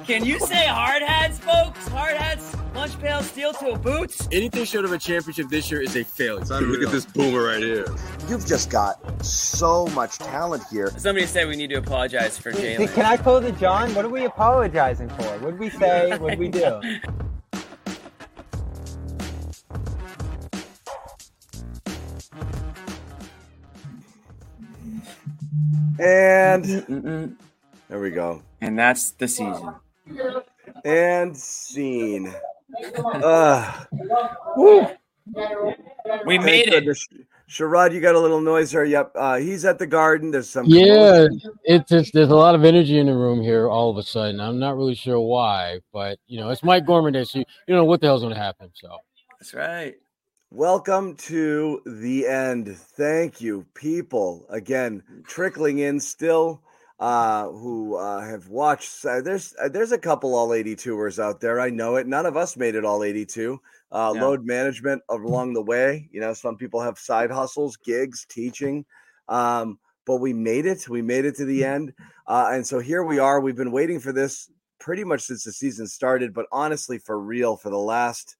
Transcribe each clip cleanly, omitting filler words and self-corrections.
Can you say hard hats, folks? Hard hats, lunch pail, steel toe boots. Anything short of a championship this year is a failure. Look at this boomer right here. You've just got so much talent here. Somebody said we need to apologize for Jalen. Can I call it John? What are we apologizing for? What did we say? What did we do? And there we go. And that's the season. And scene. We made it. Sherrod, you got a little noise there. Yep. He's at the Garden. There's some. Yeah, there's a lot of energy in the room here all of a sudden. I'm not really sure why, but it's Mike Gorman Day, so you don't know what the hell's going to happen. So that's right. Welcome to the end. Thank you, people. Again, trickling in still. Who have watched. There's a couple all 82ers out there. I know it. None of us made it all 82. Load management along the way. Some people have side hustles, gigs, teaching. But we made it. We made it to the end. And so here we are. We've been waiting for this pretty much since the season started. But honestly, for real, for the last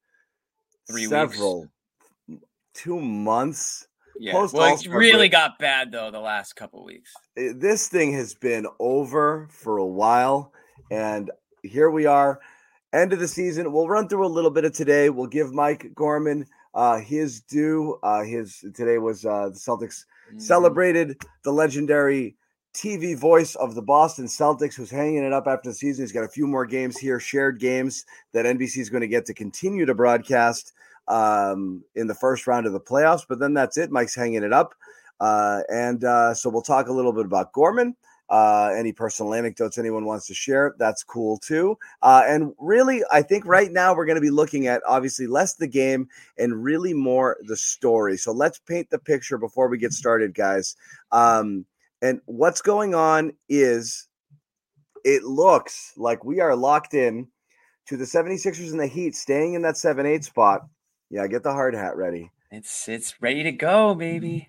2 months. Yeah, well, it really got bad, though, the last couple of weeks. This thing has been over for a while, and here we are, end of the season. We'll run through a little bit of today. We'll give Mike Gorman his due. Today was the Celtics celebrated the legendary TV voice of the Boston Celtics, who's hanging it up after the season. He's got a few more games here, shared games that NBC is going to get to continue to broadcast in the first round of the playoffs, but then that's it. Mike's hanging it up. So we'll talk a little bit about Gorman, any personal anecdotes anyone wants to share. That's cool too. And really, I think right now we're going to be looking at obviously less the game and really more the story. So let's paint the picture before we get started, guys. And what's going on is it looks like we are locked in to the 76ers and the Heat staying in that 7-8 spot. Yeah, get the hard hat ready. It's ready to go, baby.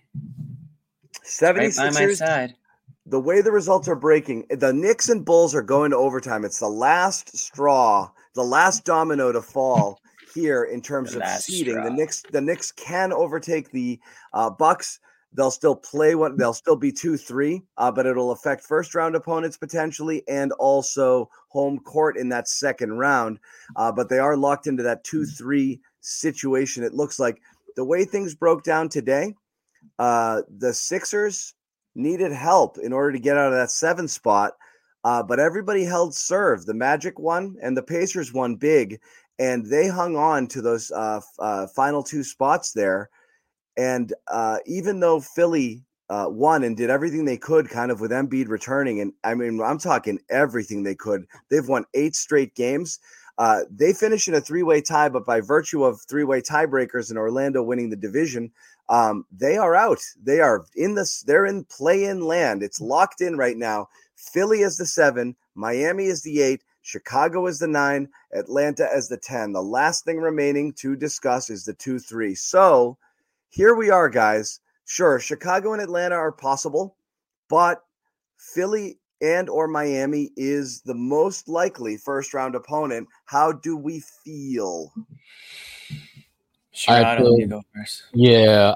76ers, right by my side. The way the results are breaking, the Knicks and Bulls are going to overtime. It's the last straw, the last domino to fall here in terms of seeding. The Knicks can overtake the Bucks. They'll still play they'll still be 2-3, but it'll affect first round opponents potentially and also home court in that second round. But they are locked into that 2-3 situation. It looks like the way things broke down today, the Sixers needed help in order to get out of that 7 spot, but everybody held serve. The Magic won and the Pacers won big, and they hung on to those final 2 spots there. And even though Philly won and did everything they could kind of with Embiid returning, and I mean, I'm talking everything they could, they've won 8 straight games. They finished in a 3-way tie, but by virtue of 3-way tiebreakers and Orlando winning the division, they are out. They're in play-in land. It's locked in right now. Philly is the 7, Miami is the 8, Chicago is the 9, Atlanta as the 10. The last thing remaining to discuss is the 2-3. So here we are, guys. Sure, Chicago and Atlanta are possible, but Philly and or Miami is the most likely first-round opponent. How do we feel? Sure, I don't need to go first. Yeah,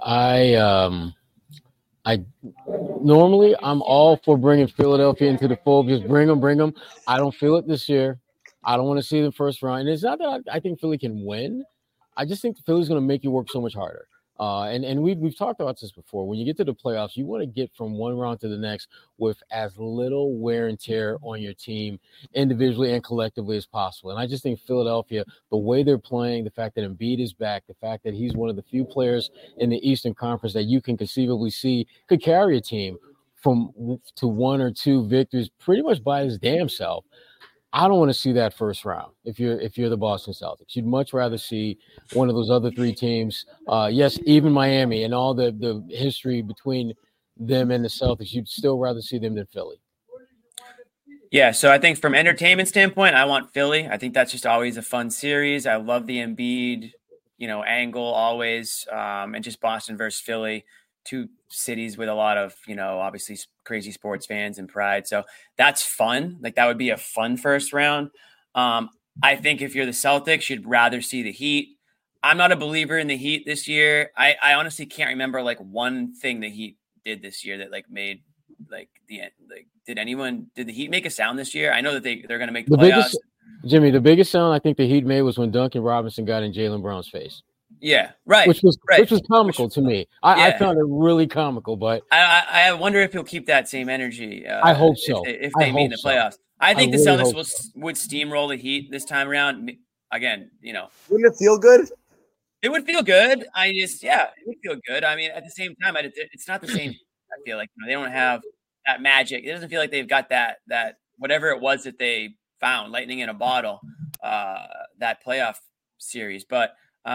I normally I'm all for bringing Philadelphia into the fold. Just bring them. I don't feel it this year. I don't want to see them first round. And it's not that I think Philly can win. I just think Philly's going to make you work so much harder. And we've talked about this before. When you get to the playoffs, you want to get from one round to the next with as little wear and tear on your team individually and collectively as possible. And I just think Philadelphia, the way they're playing, the fact that Embiid is back, the fact that he's one of the few players in the Eastern Conference that you can conceivably see could carry a team to 1 or 2 victories pretty much by his damn self. I don't want to see that first round if you're the Boston Celtics. You'd much rather see one of those other 3 teams. Yes, even Miami and all the history between them and the Celtics, you'd still rather see them than Philly. Yeah, so I think from entertainment standpoint, I want Philly. I think that's just always a fun series. I love the Embiid, angle always, and just Boston versus Philly. 2 cities with a lot of, obviously crazy sports fans and pride. So that's fun. Like that would be a fun first round. I think if you're the Celtics, you'd rather see the Heat. I'm not a believer in the Heat this year. I honestly can't remember like one thing the Heat did this year that like made like the end. Like, did the Heat make a sound this year? I know that they're going to make the playoffs. Jimmy, the biggest sound I think the Heat made was when Duncan Robinson got in Jaylen Brown's face. Yeah, right. Which was comical to me. I found it really comical, but I wonder if he'll keep that same energy. I hope so. If they meet in the playoffs. I think the Celtics would steamroll the Heat this time around. Again, wouldn't it feel good? It would feel good. It would feel good. I mean, at the same time, it's not the same. I feel like they don't have that magic. It doesn't feel like they've got that whatever it was that they found, lightning in a bottle, that playoff series. But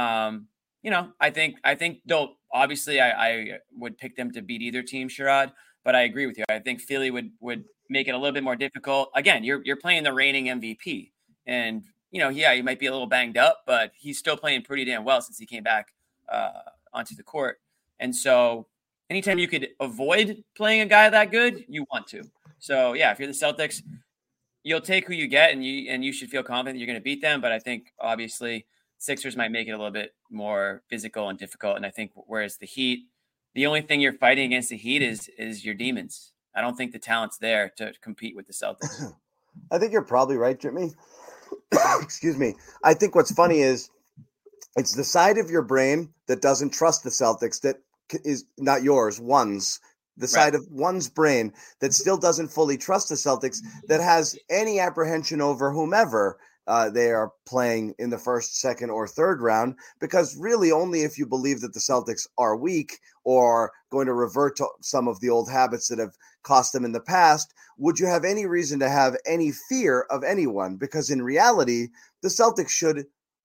I think they'll obviously I would pick them to beat either team, Sherrod. But I agree with you. I think Philly would make it a little bit more difficult. Again, you're playing the reigning MVP, and he might be a little banged up, but he's still playing pretty damn well since he came back onto the court. And so anytime you could avoid playing a guy that good, you want to. So yeah, if you're the Celtics, you'll take who you get, and you should feel confident that you're going to beat them. But I think obviously Sixers might make it a little bit more physical and difficult. And I think whereas the Heat, the only thing you're fighting against the Heat is your demons. I don't think the talent's there to compete with the Celtics. I think you're probably right, Jimmy. Excuse me. I think what's funny is it's the side of your brain that doesn't trust the Celtics that is not yours, one's. The side of one's brain that still doesn't fully trust the Celtics, that has any apprehension over whomever they are playing in the first, second, or third round, because really only if you believe that the Celtics are weak or going to revert to some of the old habits that have cost them in the past would you have any reason to have any fear of anyone, because in reality, the Celtics should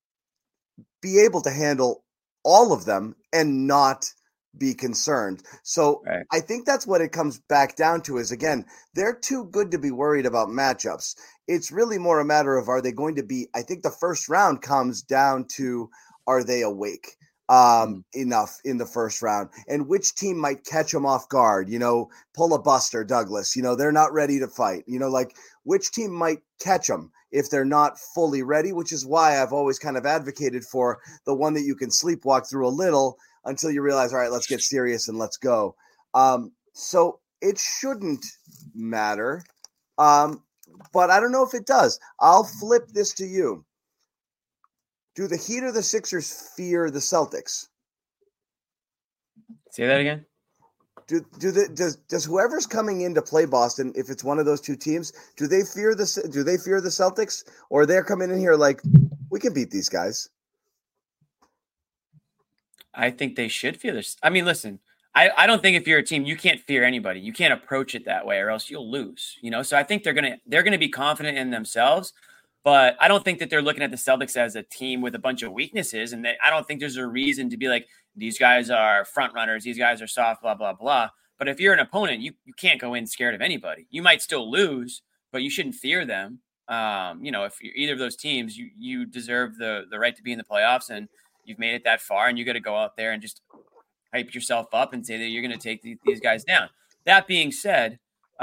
be able to handle all of them and not be concerned. So I think that's what it comes back down to is, again, they're too good to be worried about matchups. It's really more a matter of, are they going to be, I think the first round comes down to, are they awake enough in the first round, and which team might catch them off guard, pull a Buster Douglas, they're not ready to fight, like which team might catch them if they're not fully ready, which is why I've always kind of advocated for the one that you can sleepwalk through a little until you realize, all right, let's get serious and let's go. So it shouldn't matter. But I don't know if it does. I'll flip this to you. Do the Heat or the Sixers fear the Celtics? Say that again. Does whoever's coming in to play Boston, if it's one of those two teams, do they fear the Celtics, or they're coming in here like, we can beat these guys? I think they should fear this. I mean, listen, I don't think if you're a team, you can't fear anybody. You can't approach it that way, or else you'll lose. So I think they're gonna be confident in themselves, but I don't think that they're looking at the Celtics as a team with a bunch of weaknesses. And I don't think there's a reason to be like, these guys are front runners, these guys are soft, blah blah blah. But if you're an opponent, you can't go in scared of anybody. You might still lose, but you shouldn't fear them. If you're either of those teams, you deserve the right to be in the playoffs, and you've made it that far, and you got to go out there and just hype yourself up and say that you're going to take these guys down. That being said,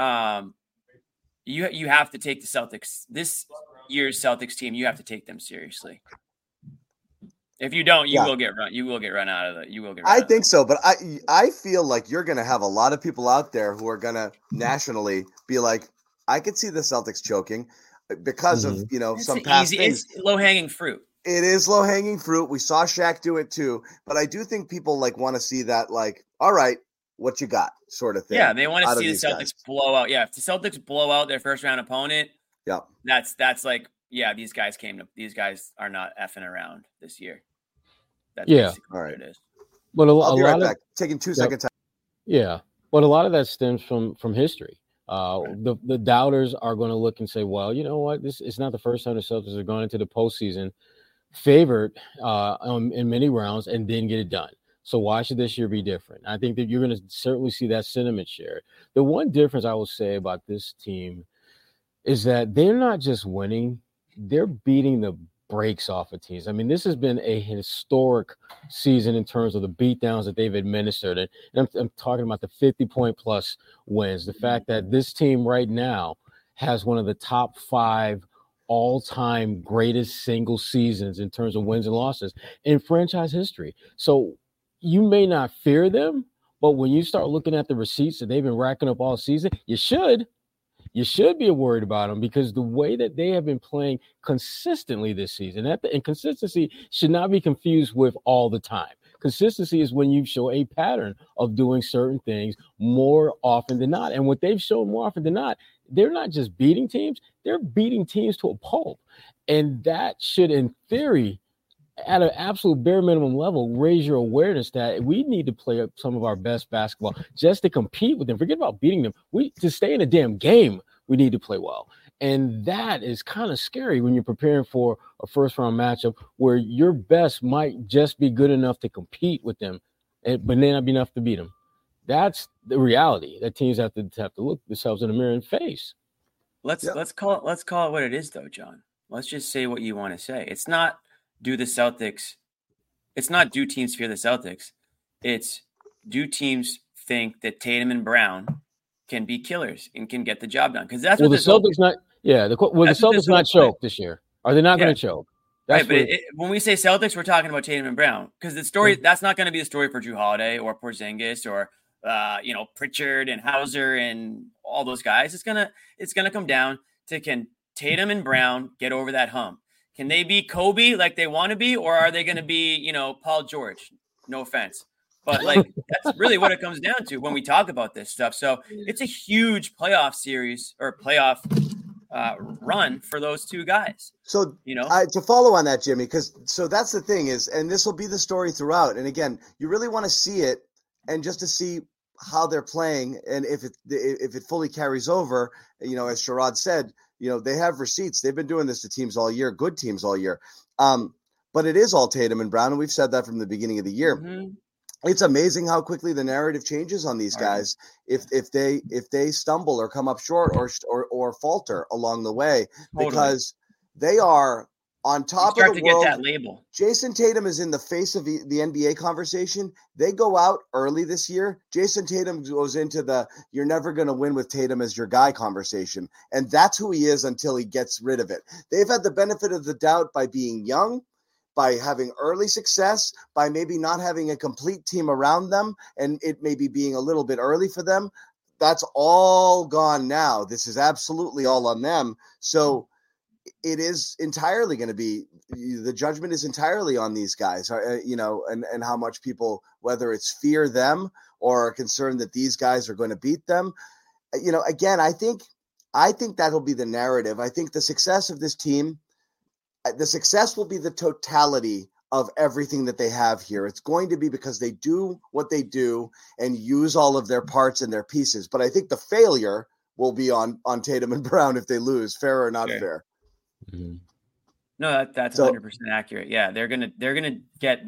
you have to take the Celtics, this year's Celtics team. You have to take them seriously. If you don't, you will get run. You will get run out of the. You will get. I think so, but I feel like you're going to have a lot of people out there who are going to nationally be like, I could see the Celtics choking because of some past things. It's low hanging fruit. It is low hanging fruit. We saw Shaq do it too, but I do think people want to see that, all right, what you got, sort of thing. Yeah, they want to see the Celtics blow out. Yeah, if the Celtics blow out their first round opponent, that's like, these guys are not effing around this year. That's all right. What it is. But I'll be right back. Taking 2 seconds. Yeah, but a lot of that stems from history. The doubters are going to look and say, well, you know what? This is not the first time the Celtics are going into the postseason favored in many rounds and didn't get it done. So why should this year be different? I think that you're going to certainly see that sentiment shared. The one difference I will say about this team is that they're not just winning, they're beating the brakes off of teams. I mean, this has been a historic season in terms of the beatdowns that they've administered. And I'm talking about the 50-point plus wins. The fact that this team right now has one of the top 5 all-time greatest single seasons in terms of wins and losses in franchise history. So you may not fear them, but when you start looking at the receipts that they've been racking up all season, you should be worried about them, because the way that they have been playing consistently this season, and consistency should not be confused with all the time. Consistency is when you show a pattern of doing certain things more often than not. And what they've shown more often than not, they're not just beating teams, they're beating teams to a pulp. And that should, in theory, at an absolute bare minimum level, raise your awareness that we need to play up some of our best basketball just to compete with them. Forget about beating them. To stay in a damn game, we need to play well. And that is kind of scary when you're preparing for a first-round matchup where your best might just be good enough to compete with them, but may not be enough to beat them. That's the reality that teams have to look themselves in the mirror and face. Let's call it what it is, though, John. Let's just say what you want to say. It's not do teams fear the Celtics. It's do teams think that Tatum and Brown can be killers and can get the job done? Because that's what the Celtics not. Yeah, the Celtics not choke this year? Are they not going to choke? That's right, but when we say Celtics, we're talking about Tatum and Brown, because the story that's not going to be the story for Jrue Holiday or Porzingis or Pritchard and Hauser and all those guys. It's gonna come down to, can Tatum and Brown get over that hump? Can they be Kobe like they want to be, or are they going to be Paul George? No offense, but that's really what it comes down to when we talk about this stuff. So it's a huge playoff series or playoff run for those two guys. So to follow on that, Jimmy, so that's the thing is, and this will be the story throughout. And again, you really want to see it, and just to see how they're playing, and if it fully carries over. As Sherrod said, they have receipts. They've been doing this to teams all year, good teams all year. But it is all Tatum and Brown, and we've said that from the beginning of the year. Mm-hmm. It's amazing how quickly the narrative changes on these guys if they stumble or come up short or falter along the way, because they are on top of the world. Get that label. Jason Tatum is in the face of the NBA conversation. They go out early this year. Jason Tatum goes into the "you're never going to win with Tatum as your guy" conversation, and that's who he is until he gets rid of it. They've had the benefit of the doubt by being young, by having early success, by maybe not having a complete team around them, and it maybe being a little bit early for them. That's all gone now. This is absolutely all on them. So it is entirely going to be, the judgment is entirely on these guys, and how much people, whether it's fear them or are concerned that these guys are going to beat them. Again, I think that'll be the narrative. I think the success of this team, the success will be the totality of everything that they have here. It's going to be because they do what they do and use all of their parts and their pieces. But I think the failure will be on Tatum and Brown if they lose, fair or not fair. Mm-hmm. No, that's 100% accurate. Yeah, they're gonna get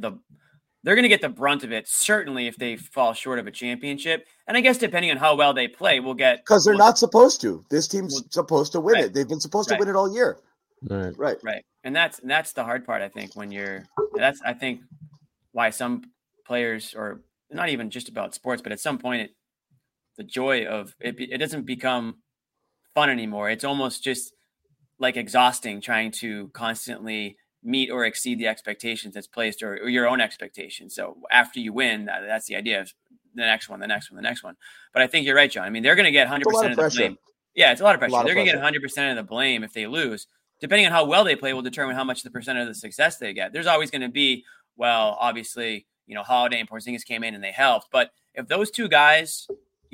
the brunt of it, certainly if they fall short of a championship. And I guess depending on how well they play, because they're not supposed to. This team's supposed to win it. They've been supposed to win it all year. Right. And that's the hard part, I think, that's I think why some players, or not even just about sports, but at some point the joy of it doesn't become fun anymore. It's almost just like exhausting trying to constantly meet or exceed the expectations that's placed, or your own expectations. So after you win, that's the idea of the next one. But I think you're right, John. I mean, they're going to get 100% of the blame. Yeah, it's a lot of pressure. They're going to get 100% of the blame if they lose. Depending on how well they play will determine how much the percent of the success they get. There's always going to be, obviously, Holiday and Porzingis came in and they helped. But if those two guys,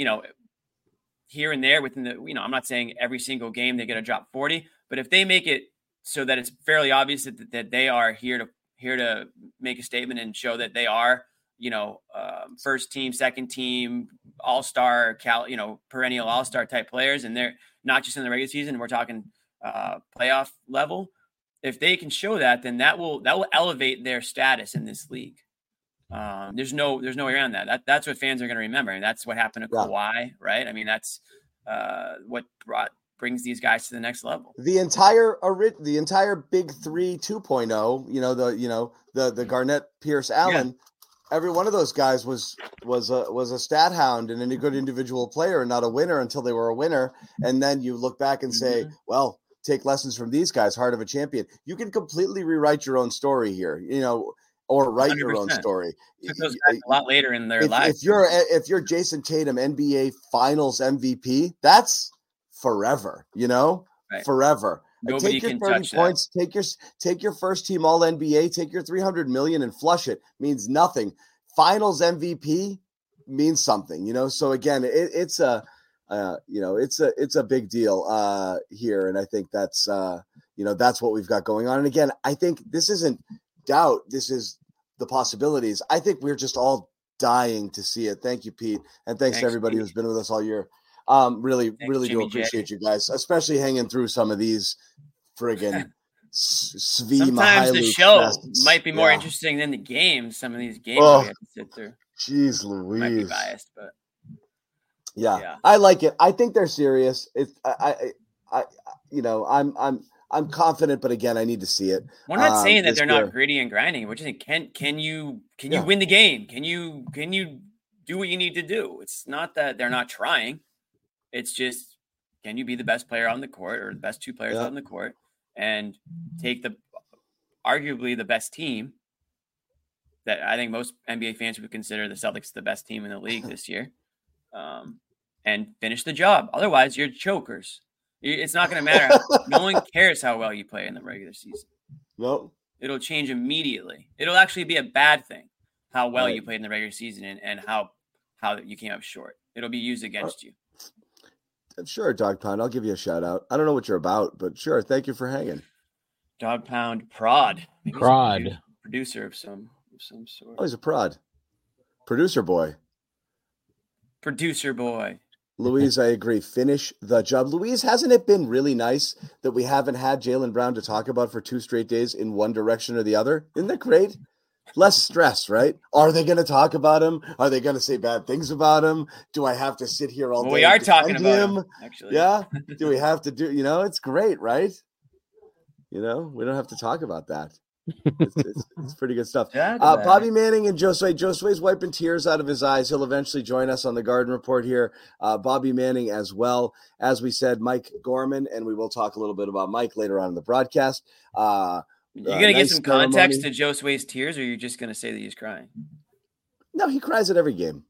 here and there within the, I'm not saying every single game they get a drop 40, but if they make it so that it's fairly obvious that they are here to make a statement and show that they are, first team, second team, all-star, perennial all-star type players, and they're not just in the regular season, we're talking playoff level. If they can show that, then that will elevate their status in this league. There's no way around that. That's what fans are going to remember, and that's what happened to Kawhi, right? I mean, that's what brings these guys to the next level. The entire Big Three 2.0, the Garnett, Pierce, Allen. Every one of those guys was a stat hound and a good individual player, and not a winner until they were a winner. And then you look back and say, well, take lessons from these guys, Heart of a Champion. You can completely rewrite your own story here, or write 100%. Your own story. Took those guys a lot later in their lives. If you're Jason Tatum, NBA Finals MVP, that's forever, right. Forever. Nobody take your can 30 touch points, that. take your first team all NBA, take your 300 million and flush it. Means nothing. Finals MVP means something, So again, it's a big deal here, and I think that's that's what we've got going on. And again, I think this isn't doubt. This is the possibilities. I think we're just all dying to see it. Thank you, Pete, and thanks to everybody who's been with us all year. Really do appreciate you guys, especially hanging through some of these friggin' Svi Sometimes the show might be more interesting than the games. Some of these games we have to sit through. Jeez Louise. Might be biased, but yeah, I like it. I think they're serious. It's I'm confident, but again, I need to see it. We're not saying that they're not gritty and grinding. We're just saying, can you win the game? Can you do what you need to do? It's not that they're not trying. It's just, can you be the best player on the court or the best two players on the court and take arguably the best team that I think most NBA fans would consider the Celtics the best team in the league this year, and finish the job. Otherwise, you're chokers. It's not going to matter. No one cares how well you play in the regular season. Nope. It'll change immediately. It'll actually be a bad thing how well you played in the regular season and how you came up short. It'll be used against you. Sure, Dog Pound. I'll give you a shout out. I don't know what you're about, but sure. Thank you for hanging. Dog Pound Prod. Maybe Prod. Producer of some sort. Oh, he's a prod. Producer boy. Producer boy. Louise, I agree. Finish the job. Louise, hasn't it been really nice that we haven't had Jaylen Brown to talk about for 2 straight days in one direction or the other? Isn't that great? Less stress, right? Are they going to talk about him? Are they going to say bad things about him? Do I have to sit here all day? We are talking about him, actually. Yeah? Do we have to do, it's great, right? We don't have to talk about that. It's pretty good stuff. Bobby Manning and Josue. Josue's wiping tears out of his eyes. He'll eventually join us on the Garden Report here. Bobby Manning as well. As we said, Mike Gorman, and we will talk a little bit about Mike later on in the broadcast. You're going to get some context to Josue's tears, or you're just going to say that he's crying? No, he cries at every game.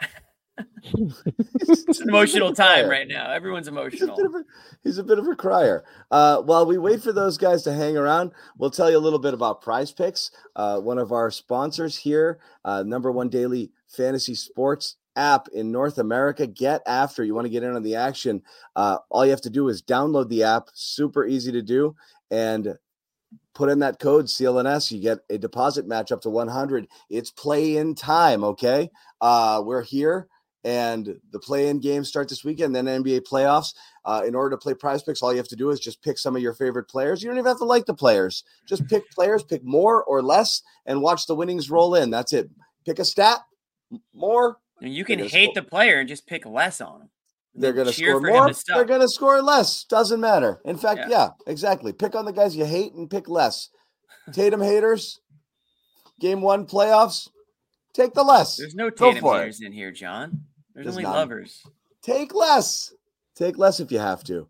It's an emotional time right now. Everyone's emotional. He's a bit of a crier. While we wait for those guys to hang around, we'll tell you a little bit about Prize Picks, one of our sponsors here, number one daily fantasy sports app in North America. Get after. You want to get in on the action. All you have to do is download the app. Super easy to do. And put in that code CLNS. You get a deposit match up to 100. It's play-in time, okay? We're here, and the play-in games start this weekend, then NBA playoffs. In order to play Prize Picks, all you have to do is just pick some of your favorite players. You don't even have to like the players. Just pick players, pick more or less, and watch the winnings roll in. That's it. Pick a stat, more. And you can hate the player and just pick less on them. They're going to score more. They're going to score less. Doesn't matter. In fact, yeah, exactly. Pick on the guys you hate and pick less. Tatum haters, game 1 playoffs, take the less. There's no Tatum haters in here, John. There's only lovers. Take less. Take less if you have to.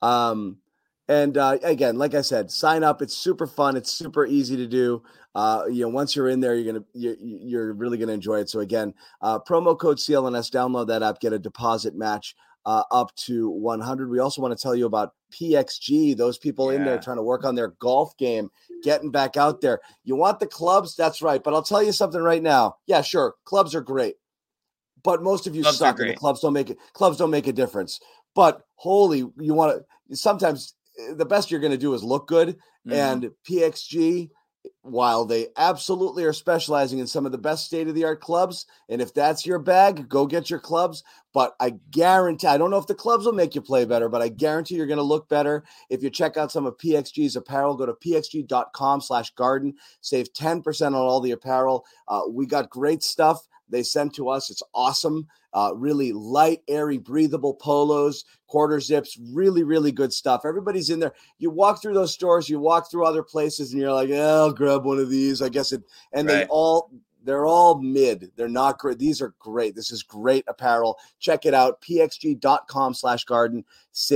And again, like I said, sign up. It's super fun. It's super easy to do. Once you're in there, you're really gonna enjoy it. So again, promo code CLNS. Download that app. Get a deposit match up to 100. We also want to tell you about PXG. Those people in there trying to work on their golf game, getting back out there. You want the clubs? That's right. But I'll tell you something right now. Yeah, sure, clubs are great, but most of you suck, and the clubs don't make it. Clubs don't make a difference. But you want to sometimes. The best you're going to do is look good. And PXG, while they absolutely are specializing in some of the best state-of-the-art clubs, and if that's your bag, go get your clubs. But I guarantee, I don't know if the clubs will make you play better, but I guarantee you're going to look better if you check out some of PXG's apparel. Go to pxg.com/garden. Save 10% on all the apparel. We got great stuff they sent to us. It's awesome. Really light, airy, breathable polos, quarter zips, really, really good stuff. Everybody's in there. You walk through those stores, you walk through other places, and you're like, I'll grab one of these. I guess they're all mid. They're not great. These are great. This is great apparel. Check it out. pxg.com/garden. Save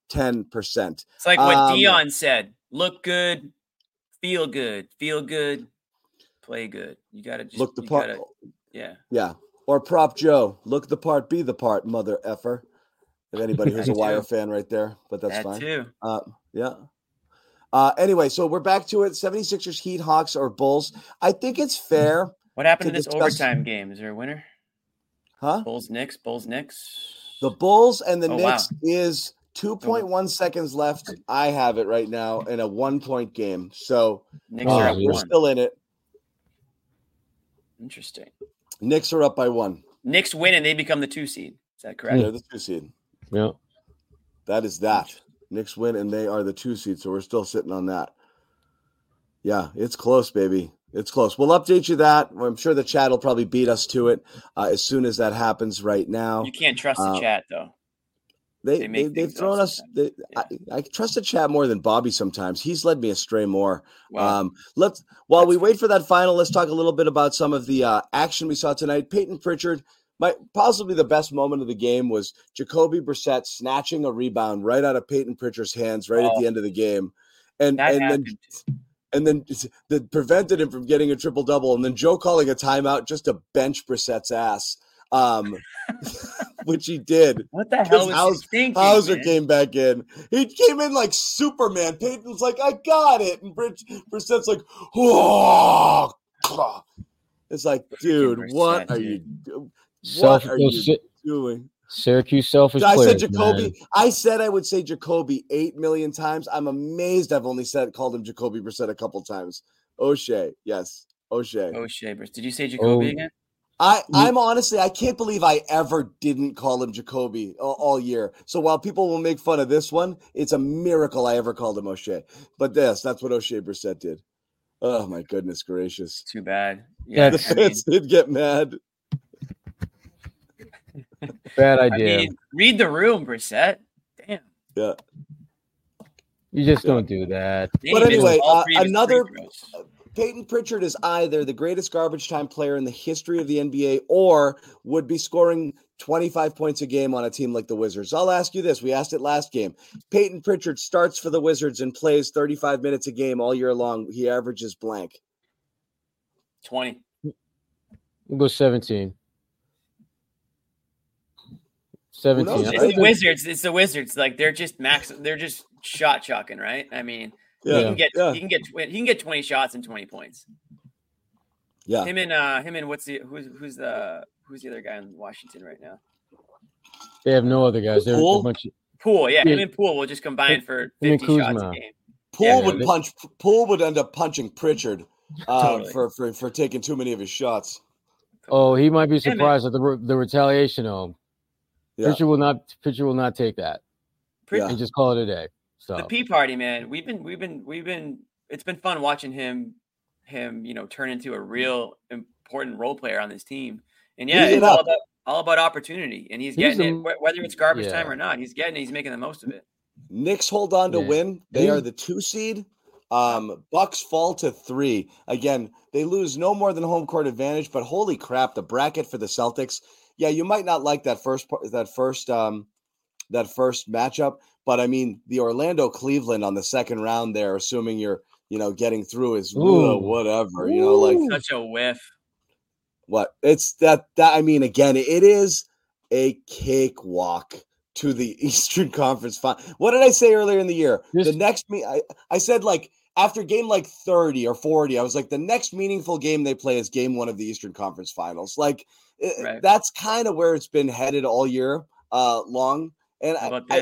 10%. It's like what Dion said: look good, feel good, play good. You gotta just look the part. Yeah. Or Prop Joe, look the part, be the part, mother effer. If anybody who's a Wire fan right there, but that's fine. Too. Yeah. Anyway, so we're back to it. 76ers, Heat, Hawks, or Bulls. I think it's fair. What happened to this overtime game? Is there a winner? Huh? Bulls, Knicks. The Bulls and the Knicks is 2.1 seconds left. I have it right now in a 1-point game. So Knicks are up we're still in it. Interesting. Knicks are up by 1. Knicks win and they become the 2 seed. Is that correct? They're the 2 seed. Yeah. That is that. Knicks win and they are the 2 seed. So we're still sitting on that. Yeah, it's close, baby. It's close. We'll update you that. I'm sure the chat will probably beat us to it as soon as that happens right now. You can't trust the chat, though. They've thrown us. I trust the chat more than Bobby sometimes. He's led me astray more. Wow. While we wait for that final, let's talk a little bit about some of the action we saw tonight. Peyton Pritchard, possibly the best moment of the game was Jacoby Brissett snatching a rebound right out of Peyton Pritchard's hands right at the end of the game, and then that prevented him from getting a triple-double, and then Joe calling a timeout just to bench Brissett's ass. Which he did. What the hell was he thinking? Hauser came back in. He came in like Superman. Peyton's like, I got it. And Brissett's like, whoa. It's like, dude, what are you doing? Syracuse selfish I players, said Jacoby. man. I said I would say Jacoby 8 million times. I'm amazed I've only called him Jacoby Brissett a couple times. O'Shea. Yes. O'Shea. Did you say Jacoby again? I'm honestly, I can't believe I ever didn't call him Jacoby all year. So while people will make fun of this one, it's a miracle I ever called him O'Shea. But that's what O'Shea Brissett did. Oh my goodness gracious! Too bad. Yeah, the fans did get mad. Bad idea. Read the room, Brissett. Damn. Yeah. You just don't do that. But anyway, another. Peyton Pritchard is either the greatest garbage time player in the history of the NBA or would be scoring 25 points a game on a team like the Wizards. I'll ask you this. We asked it last game. Peyton Pritchard starts for the Wizards and plays 35 minutes a game all year long. He averages blank. 20. We'll go 17. 17. It's the Wizards. Like they're just shot chucking, right? I mean, he can get 20 shots and 20 points. Yeah. Him and who's the other guy in Washington right now? They have no other guys. They're a bunch of Poole, him and Poole will just combine for 50 shots a game. Poole would end up punching Pritchard for taking too many of his shots. Oh, he might be surprised at the retaliation. Yeah. Pritchard will not take that. And just call it a day. So the Pea Party, man. We've been. It's been fun watching him, turn into a real important role player on this team. And it's all about opportunity. And he's getting it, whether it's garbage time or not. He's getting it. He's making the most of it. Knicks hold on to win. They are the 2 seed. Bucks fall to 3. Again, they lose no more than home court advantage. But holy crap, the bracket for the Celtics. Yeah, you might not like that first matchup. But I mean, the Orlando Cleveland on the second round there, assuming you're, getting through is whatever, like such a whiff. What it's that I mean, again, it is a cakewalk to the Eastern Conference Final. What did I say earlier in the year? I said like after game like 30 or 40, I was like, the next meaningful game they play is game 1 of the Eastern Conference Finals. Like that's kind of where it's been headed all year long. And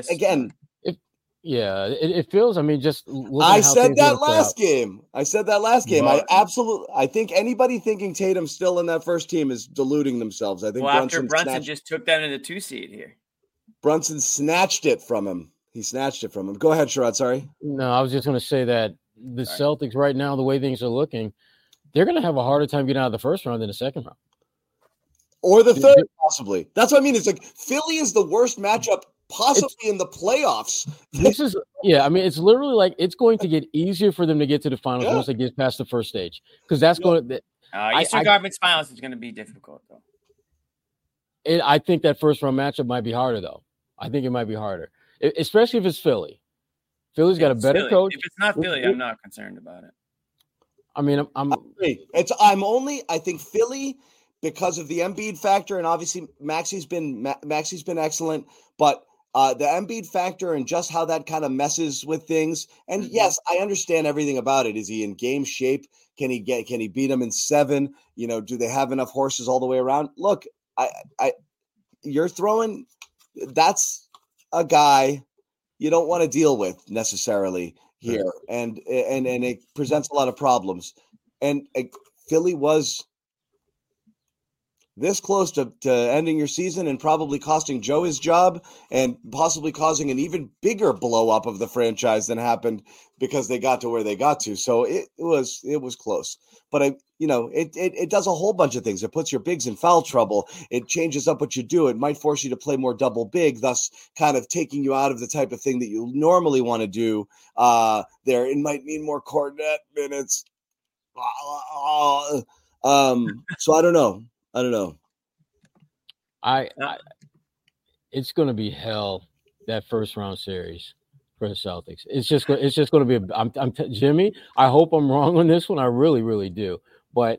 it feels. I mean, just I said that last game. I think anybody thinking Tatum's still in that first team is deluding themselves. I think Brunson just took that in the 2 seed here. Brunson snatched it from him. Go ahead, Sherrod. Sorry. No, I was just going to say that the Celtics right now, the way things are looking, they're going to have a harder time getting out of the first round than the second round. Or the third, possibly. That's what I mean. It's like Philly is the worst matchup possibly in the playoffs. It's literally like it's going to get easier for them to get to the finals once they get past the first stage. Because that's going to Eastern Conference Finals is going to be difficult, though. I think that first round matchup might be harder, though. I think it might be harder. especially if it's Philly. Philly's got a better coach. If it's not Philly, I'm not concerned about it. I mean, I think Philly, because of the Embiid factor, and obviously Maxi's been excellent, but the Embiid factor and just how that kind of messes with things. And yes, I understand everything about it. Is he in game shape? Can he beat him in 7? Do they have enough horses all the way around? Look, you're throwing, that's a guy you don't want to deal with necessarily here. And it presents a lot of problems. And Philly was this close to ending your season and probably costing Joe his job and possibly causing an even bigger blow up of the franchise than happened because they got to where they got to. So it was close, but it does a whole bunch of things. It puts your bigs in foul trouble. It changes up what you do. It might force you to play more double big, thus kind of taking you out of the type of thing that you normally want to do there. It might mean more Kornet minutes. So I don't know. It's going to be hell, that first round series for the Celtics. It's just going to be. Jimmy, I hope I'm wrong on this one. I really, really do. But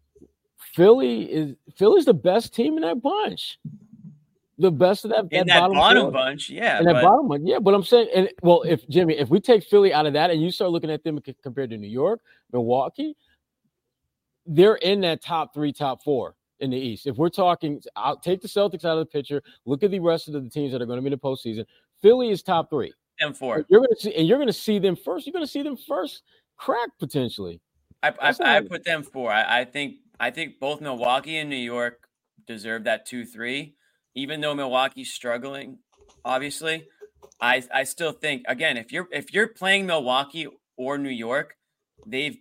Philly's the best team in that bunch. The best of that bottom bunch, yeah. That bottom one, yeah. But I'm saying, if we take Philly out of that and you start looking at them compared to New York, Milwaukee, they're in that top 3, top 4. In the East. If we're talking, I'll take the Celtics out of the picture. Look at the rest of the teams that are going to be in the postseason. Philly is top 3. And 4. You're going to see them first. You're going to see them first crack potentially. I put them 4. I think both Milwaukee and New York deserve that 2-3. Even though Milwaukee's struggling, obviously, I still think, again, if you're playing Milwaukee or New York, they've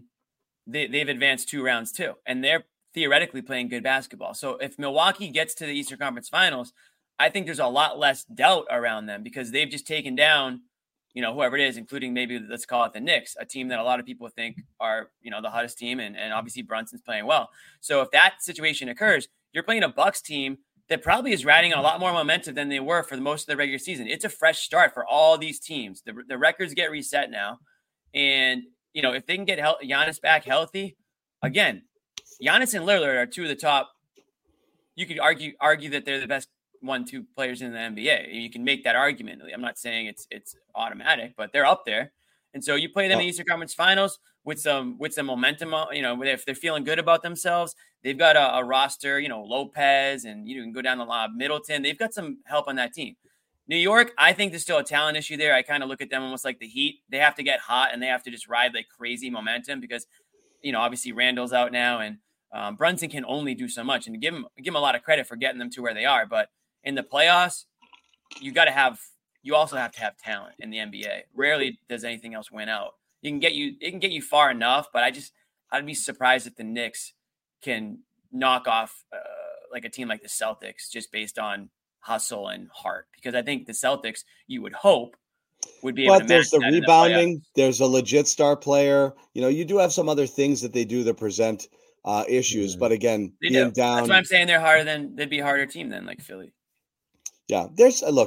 advanced 2 rounds too, and they're theoretically playing good basketball. So if Milwaukee gets to the Eastern Conference Finals, I think there's a lot less doubt around them because they've just taken down, whoever it is, including maybe let's call it the Knicks, a team that a lot of people think are, the hottest team. And obviously Brunson's playing well. So if that situation occurs, you're playing a Bucks team that probably is riding a lot more momentum than they were for most of the regular season. It's a fresh start for all these teams. The records get reset now. And, if they can get Giannis back healthy, again, Giannis and Lillard are 2 of the top. You could argue that they're the best 1-2 players in the NBA. You can make that argument. I'm not saying it's automatic, but they're up there. And so you play them in the Eastern Conference Finals with some momentum. If they're feeling good about themselves, they've got a roster. Lopez, and you can go down the line. Middleton. They've got some help on that team. New York, I think there's still a talent issue there. I kind of look at them almost like the Heat. They have to get hot and they have to just ride like crazy momentum because, obviously Randall's out now and Brunson can only do so much, and give him a lot of credit for getting them to where they are. But in the playoffs, you also have to have talent in the NBA. Rarely does anything else win out. It can get you far enough, but I'd be surprised if the Knicks can knock off like a team like the Celtics just based on hustle and heart. Because I think the Celtics, you would hope, would be able to. But there's the rebounding. There's a legit star player. You do have some other things that they do that present issues, but again, being down. That's why I'm saying they'd be a harder team than like Philly. Yeah, there's a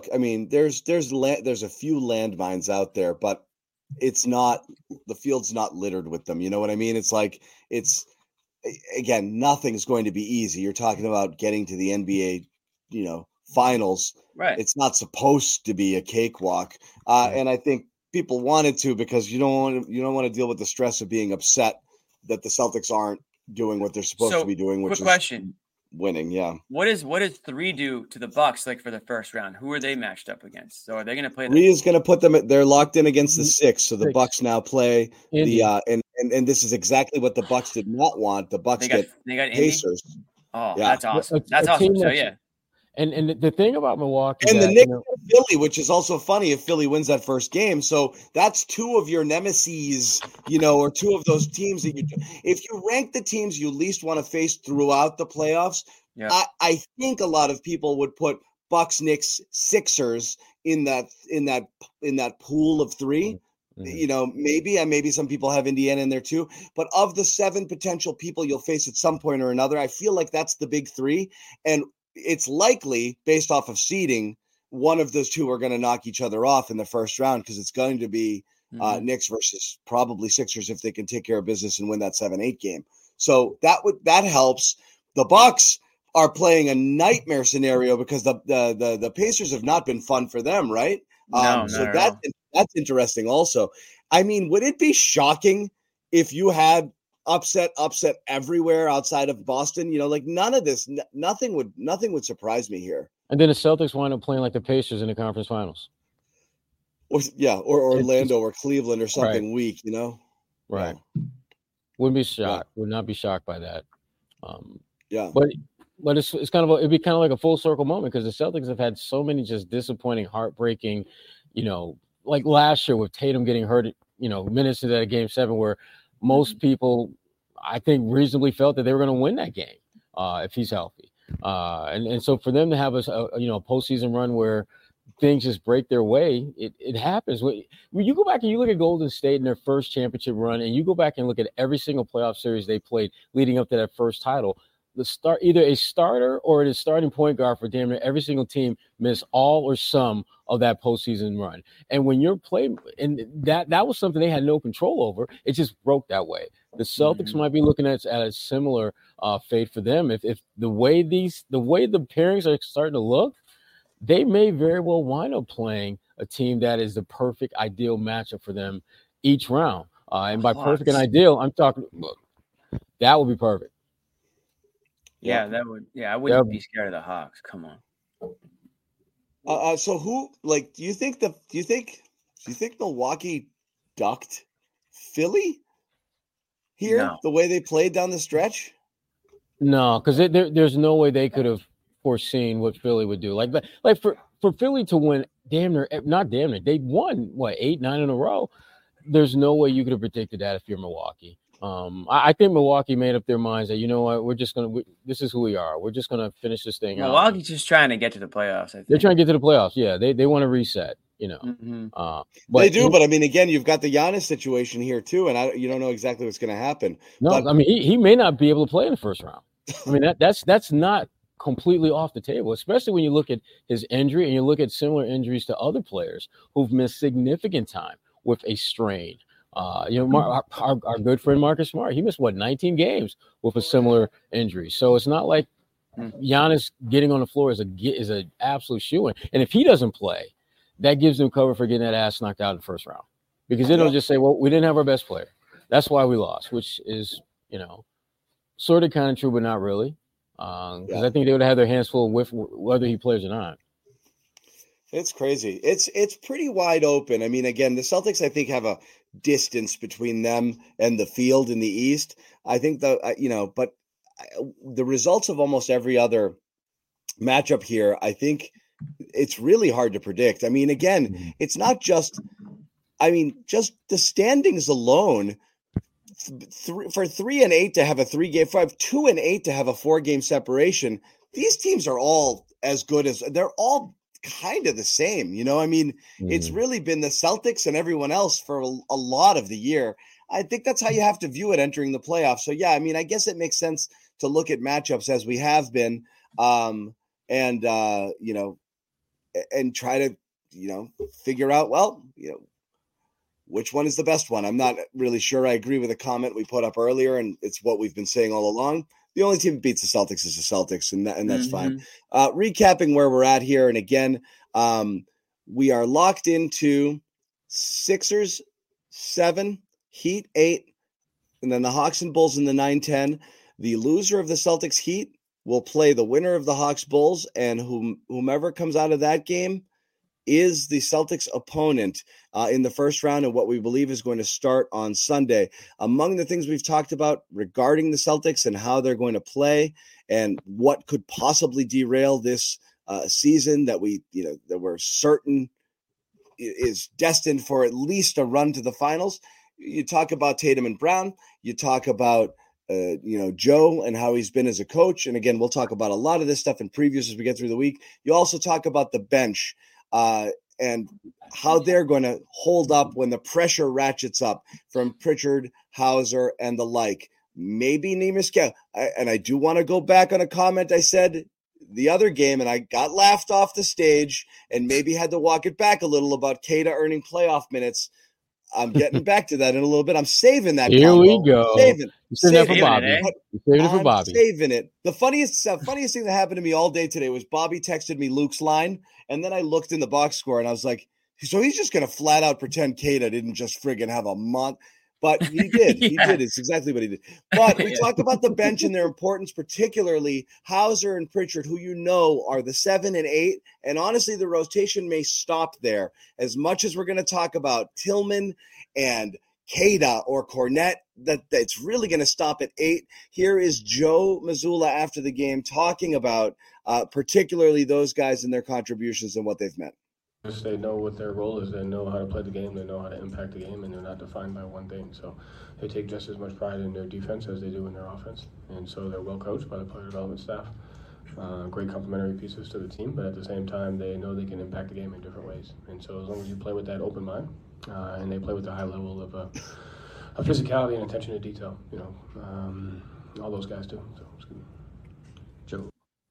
few landmines out there, but it's not, the field's not littered with them. You know what I mean? It's like, again, nothing's going to be easy. You're talking about getting to the NBA, finals. Right. It's not supposed to be a cakewalk. And I think people wanted to, because you don't want to deal with the stress of being upset that the Celtics aren't doing what they're supposed to be doing, which is winning. Yeah. What does 3 do to the Bucks like for the first round? Who are they matched up against? So are they going to play? 3 is going to put them. They're locked in against the 6. So the Bucks now play the and this is exactly what the Bucks did not want. The Bucks they got Pacers. Oh, yeah. That's awesome. That's awesome. So yeah. And the thing about Milwaukee and the Knicks Philly, which is also funny if Philly wins that first game. So that's 2 of your nemesis, or 2 of those teams that if you rank the teams you least want to face throughout the playoffs, yeah. I think a lot of people would put Bucks, Knicks, Sixers in that pool of 3. Mm-hmm. Maybe some people have Indiana in there too, but of the 7 potential people you'll face at some point or another, I feel like that's the big 3. And it's likely, based off of seeding, one of those two are going to knock each other off in the first round because it's going to be Knicks versus probably Sixers if they can take care of business and win that 7-8 game. So that helps. The Bucks are playing a nightmare scenario because the Pacers have not been fun for them, right? So that's interesting also. I mean, would it be shocking if you had upset everywhere outside of Boston? Like none of this, nothing would surprise me here. And then the Celtics wind up playing like the Pacers in the conference finals. Or Orlando or Cleveland or something weak, Right. Yeah. Wouldn't be shocked. Would not be shocked by that. But it's kind of it'd be kind of like a full circle moment because the Celtics have had so many just disappointing, heartbreaking, like last year with Tatum getting hurt, minutes into that game 7 where most people, I think, reasonably felt that they were going to win that game if he's healthy. And so for them to have a postseason run where things just break their way, it happens. When you go back and you look at Golden State in their first championship run, and you go back and look at every single playoff series they played leading up to that first title, either a starter or a starting point guard for damn near every single team missed all or some of that postseason run. And when you're playing, and that was something they had no control over, it just broke that way. The Celtics might be looking at a similar fate for them. If the way the pairings are starting to look, they may very well wind up playing a team that is the perfect ideal matchup for them each round. And by perfect and ideal, I'm talking, look, that would be perfect. Yeah, that would. Yeah, I wouldn't be scared of the Hawks. Come on. So who, like, do you think Milwaukee ducked Philly here? No. The way they played down the stretch? No, because there's no way they could have foreseen what Philly would do. Like for Philly to win, they won 8, 9 in a row. There's no way you could have predicted that if you're Milwaukee. I think Milwaukee made up their minds that, you know what, this is who we are. We're just going to finish this thing out. Milwaukee's just trying to get to the playoffs, I think. They're trying to get to the playoffs, yeah. They want to reset, But they do, but I mean, again, you've got the Giannis situation here too, and you don't know exactly what's going to happen. No, but, I mean, he may not be able to play in the first round. I mean, that's not completely off the table, especially when you look at his injury and you look at similar injuries to other players who've missed significant time with a strain. Our good friend Marcus Smart, he missed 19 games with a similar injury. So it's not like Giannis getting on the floor is an absolute shoo-in. And if he doesn't play, that gives them cover for getting that ass knocked out in the first round, because they don't just say, well, we didn't have our best player, that's why we lost, which is sort of kind of true, but not really, because I think they would have had their hands full with whether he plays or not. It's crazy. It's pretty wide open. I mean, again, the Celtics, I think, have a distance between them and the field in the East. I think but the results of almost every other matchup here, I think it's really hard to predict. I mean, again, it's not just the standings alone. For 3 and 8 to have a 3-game, 2 and 8 to have a 4-game separation. These teams are all as good as they're all kind of the same, I mean, it's really been the Celtics and everyone else for a lot of the year. I think that's how you have to view it entering the playoffs. So, yeah, I mean, I guess it makes sense to look at matchups as we have been, and try to, figure out, which one is the best one. I'm not really sure. I agree with a comment we put up earlier, and it's what we've been saying all along. The only team that beats the Celtics is the Celtics, and that's fine. Recapping where we're at here, and again, we are locked into Sixers 7, Heat 8, and then the Hawks and Bulls in the 9-10. The loser of the Celtics Heat will play the winner of the Hawks Bulls, and whomever comes out of that game is the Celtics opponent in the first round, and what we believe is going to start on Sunday. Among the things we've talked about regarding the Celtics and how they're going to play and what could possibly derail this season that we're certain is destined for at least a run to the finals. You talk about Tatum and Brown. You talk about Joe and how he's been as a coach. And again, we'll talk about a lot of this stuff in previews as we get through the week. You also talk about the bench and how they're going to hold up when the pressure ratchets up from Pritchard, Hauser, and the like. Maybe Neemias. And I do want to go back on a comment I said the other game, and I got laughed off the stage and maybe had to walk it back a little about Keita earning playoff minutes. I'm getting back to that in a little bit. I'm saving that. Here combo. we go. Saving it for Bobby. Saving it for Bobby. Saving it. The funniest thing that happened to me all day today was Bobby texted me Luke's line, and then I looked in the box score and I was like, so he's just going to flat out pretend Keita didn't just friggin' have a month. But he did. He did. It's exactly what he did. But we talk about the bench and their importance, particularly Hauser and Pritchard, who you know are the 7 and 8. And honestly, the rotation may stop there. As much as we're going to talk about Tillman and Keita or Kornet, that's really going to stop at 8. Here is Joe Mazzulla after the game talking about particularly those guys and their contributions and what they've meant. They know what their role is. They know how to play the game. They know how to impact the game, and they're not defined by one thing. So they take just as much pride in their defense as they do in their offense. And so they're well coached by the player development staff. Great complementary pieces to the team, but at the same time, they know they can impact the game in different ways. And so as long as you play with that open mind, and they play with a high level of physicality and attention to detail, all those guys do. So it's good. Joe.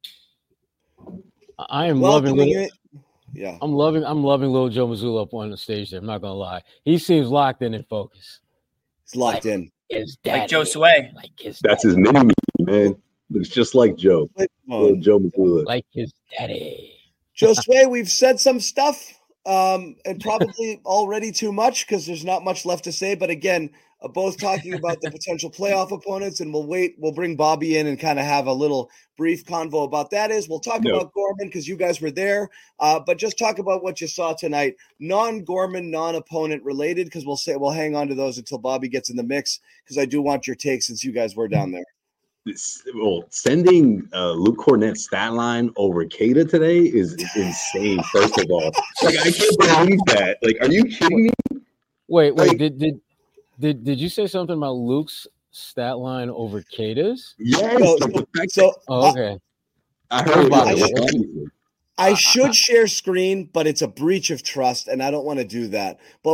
I am loving it. Yeah, I'm loving little Joe Mazzulla up on the stage there. I'm not gonna lie, he seems locked in and focused. He's locked in. Like Joe Sway. That's his mini man. Looks just like Joe. Little Joe Mazzulla. Like his daddy. Joe Sway, we've said some stuff, and probably already too much because there's not much left to say. But again, both talking about the potential playoff opponents, and we'll bring Bobby in and kind of have a little brief convo about that. We'll talk about Gorman because you guys were there, but just talk about what you saw tonight, non-Gorman, non-opponent related, because we'll hang on to those until Bobby gets in the mix, because I do want your take since you guys were down there. Well, sending Luke Kornet's stat line over Keita today is insane. First of all, like, I can't believe that. Like, are you kidding me? Wait, did you say something about Luke's stat line over Keita's? Yes. Okay. I heard about it. I should share screen, but it's a breach of trust, and I don't want to do that. But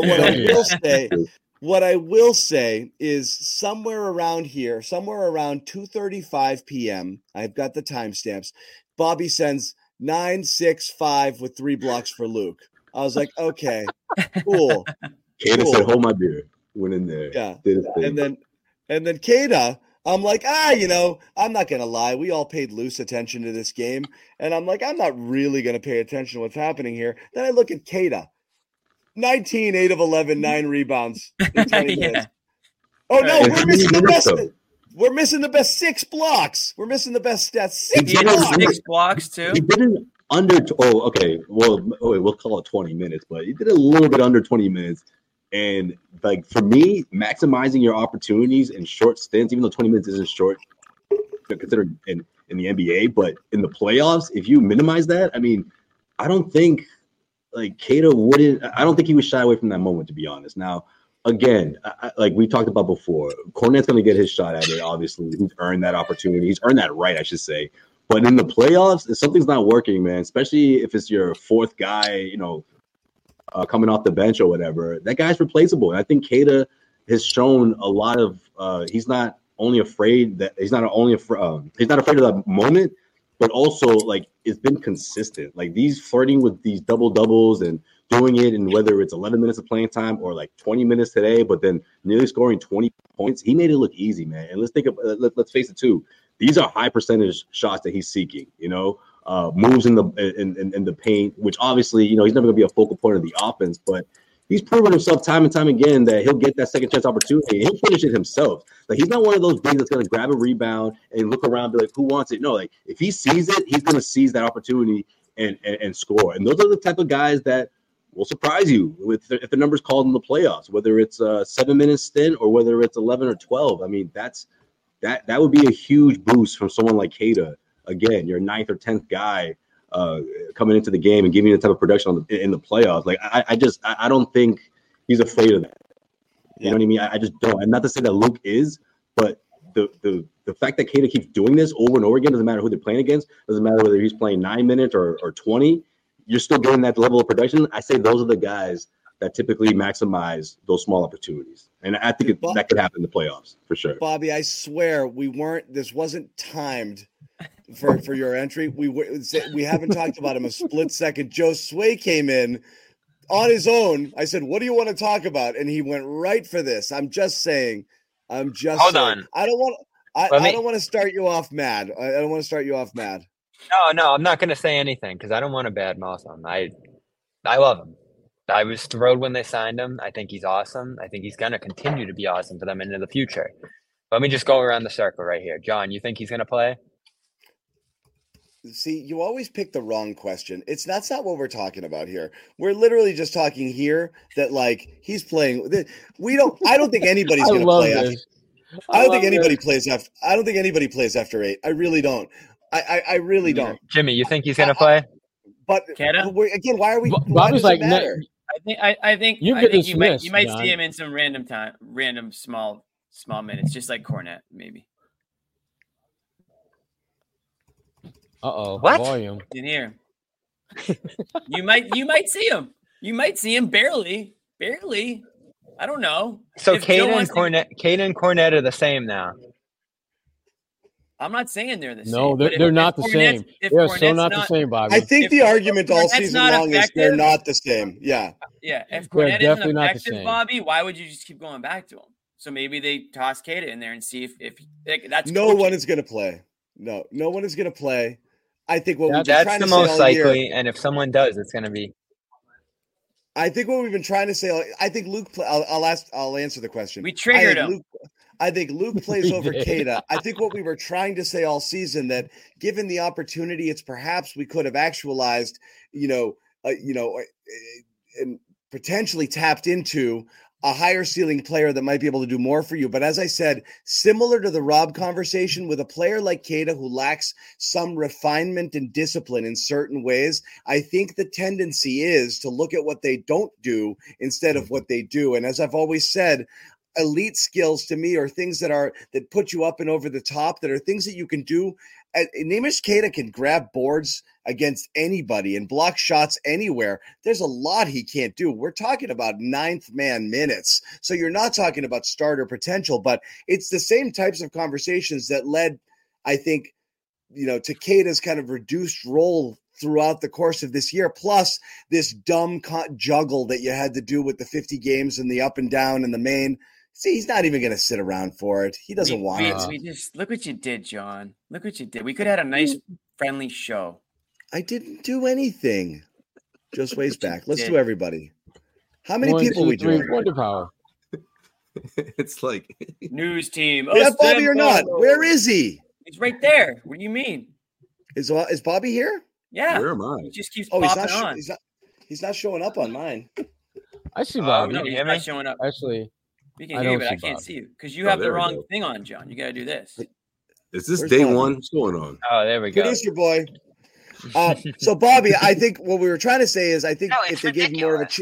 what I will say is somewhere around here, somewhere around 2:35 p.m., I've got the timestamps, Bobby sends 9-6-5 with 3 blocks for Luke. I was like, okay, cool. Keita said, hold my beer. Went in there. Yeah. And then Keita, I'm like, I'm not going to lie. We all paid loose attention to this game. And I'm like, I'm not really going to pay attention to what's happening here. Then I look at Keita. 19, 8 of 11, 9 rebounds in 20 minutes. Oh, no, we're missing the best. We're missing the best 6 blocks. We're missing the best stats. 6 blocks. 6 blocks, too. He didn't okay. Well, we'll call it 20 minutes, but he did a little bit under 20 minutes. And, like, for me, maximizing your opportunities in short stints, even though 20 minutes isn't short, considered in the NBA, but in the playoffs, if you minimize that, I mean, I don't think, like, Keita wouldn't – I don't think he would shy away from that moment, to be honest. Now, again, like we talked about before, Kornet's going to get his shot at it, obviously. He's earned that opportunity. He's earned that right, I should say. But in the playoffs, if something's not working, man, especially if it's your fourth guy, coming off the bench or whatever, that guy's replaceable. And I think Keita has shown a lot of he's not afraid of that moment, but also, like, it's been consistent. Like, these flirting with these double doubles and doing it, and whether it's 11 minutes of playing time or like 20 minutes today, but then nearly scoring 20 points, he made it look easy, man. And let's let's face it too. These are high percentage shots that he's seeking, moves in the paint, which obviously, he's never going to be a focal point of the offense, but he's proven himself time and time again that he'll get that second chance opportunity and he'll finish it himself. Like, he's not one of those bigs that's going to grab a rebound and look around and be like, who wants it? No, like, if he sees it, he's going to seize that opportunity and score. And those are the type of guys that will surprise you if the number's called in the playoffs, whether it's a 7-minute stint or whether it's 11 or 12. I mean, that would be a huge boost from someone like Keita. Again, your 9th or 10th guy coming into the game and giving you the type of production in the playoffs. Like, I don't think he's afraid of that. You know what I mean? I just don't. And not to say that Luke is, but the fact that Keita keeps doing this over and over again, doesn't matter who they're playing against, doesn't matter whether he's playing 9 minutes or 20, you're still getting that level of production. I say those are the guys that typically maximize those small opportunities. And I think that could happen in the playoffs for sure. Bobby, I swear this wasn't timed for your entry. We haven't talked about him a split second. Joe Sway came in on his own. I said, "What do you want to talk about?" And he went right for this. I'm just saying. Hold on. I don't want to start you off mad. I don't want to start you off mad. No, I'm not going to say anything because I don't want to badmouth him. I love him. I was thrilled when they signed him. I think he's awesome. I think he's going to continue to be awesome for them into the future. Let me just go around the circle right here. John, you think he's going to play? See, you always pick the wrong question. That's not what we're talking about here. We're literally just talking here that like he's playing. I don't think anybody's going to play after. I don't think anybody plays after. I don't think anybody plays after 8. I really don't. I really don't. Jimmy, you think he's going to play? But again, why are we? Bobby's like, matter? I think you might see him in some random small minutes, just like Cornette, maybe. What? Volume in here. You might see him. You might see him barely. I don't know. So Caden and Cornette are the same now. I'm not saying they're the same. No, they're not the same. They're so not the same, Bobby. I think the argument all season long is they're not the same. Yeah. Yeah. If Cornette isn't effective, Bobby, why would you just keep going back to him? So maybe they toss Keita in there and see if that's no coaching. One is going to play. No one is going to play. I think that's the most likely, and if someone does, it's going to be. I think what we've been trying to say. I think Luke. I'll answer the question. We triggered him. I think Luke plays over Keita. I think what we were trying to say all season that given the opportunity, it's perhaps we could have actualized, and potentially tapped into a higher ceiling player that might be able to do more for you. But as I said, similar to the Rob conversation with a player like Keita who lacks some refinement and discipline in certain ways, I think the tendency is to look at what they don't do instead of what they do. And as I've always said, elite skills to me are things that put you up and over the top, that are things that you can do. Neemish Keita can grab boards against anybody and block shots anywhere. There's a lot he can't do. We're talking about 9th man minutes. So you're not talking about starter potential, but it's the same types of conversations that led, I think, to Keita's kind of reduced role throughout the course of this year, plus this dumb juggle that you had to do with the 50 games and the up and down and the main. See, he's not even going to sit around for it. He doesn't want it. We just look what you did, John. Look what you did. We could have had a nice, friendly show. I didn't do anything. Joe Sway's back. Let's do everybody. How many people are we doing? Wonder Power. It's like news team. Is that Bobby or not? Where is he? He's right there. What do you mean? Is Bobby here? Yeah. Where am I? He just keeps popping on. He's not showing up on mine. I see Bobby. No, he's not showing up. Actually, we can hear you, but I can't see you because you have the wrong thing on, John. You got to do this. Is this day one? What's going on? Oh, there we go. Producer boy. So, Bobby, I think what we were trying to say is I think if they gave more of a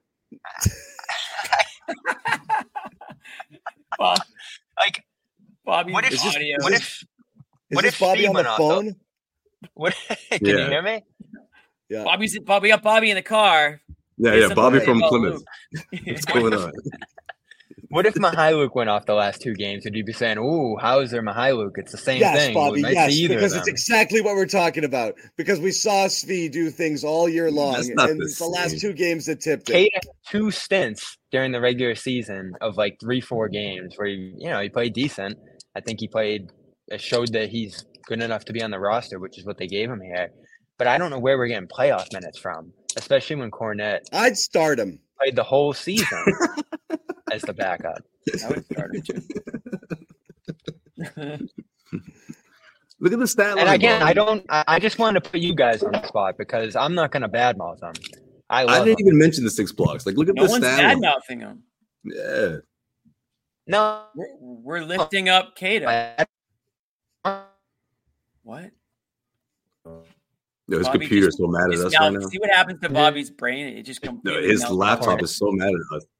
like Bobby, what if Bobby on the phone? What can you hear me? Yeah. Bobby got Bobby in the car. Yeah, Bobby from Plymouth. What's going on? What if Mihailuk went off the last 2 games? Would you be saying, "Ooh, Hauser, Mihailuk? It's the same thing." Bobby, yes, because it's exactly what we're talking about. Because we saw Svi do things all year long, and it's the last 2 games that tipped it. Kate had 2 stints during the regular season of like 3-4 games where he played decent. I think it showed that he's good enough to be on the roster, which is what they gave him here. But I don't know where we're getting playoff minutes from, especially when Cornette. I'd start him. Played the whole season as the backup. I would start him too. Look at the stat line. And again, I just wanted to put you guys on the spot because I'm not going to badmouth them. I didn't even mention the 6 blocks. Like, look at the stat line. No one's badmouthing them. Yeah. No. We're lifting up Keita. What? No, his computer's so mad at us right now. See what happens to Bobby's brain? It just completely his laptop is so mad at us.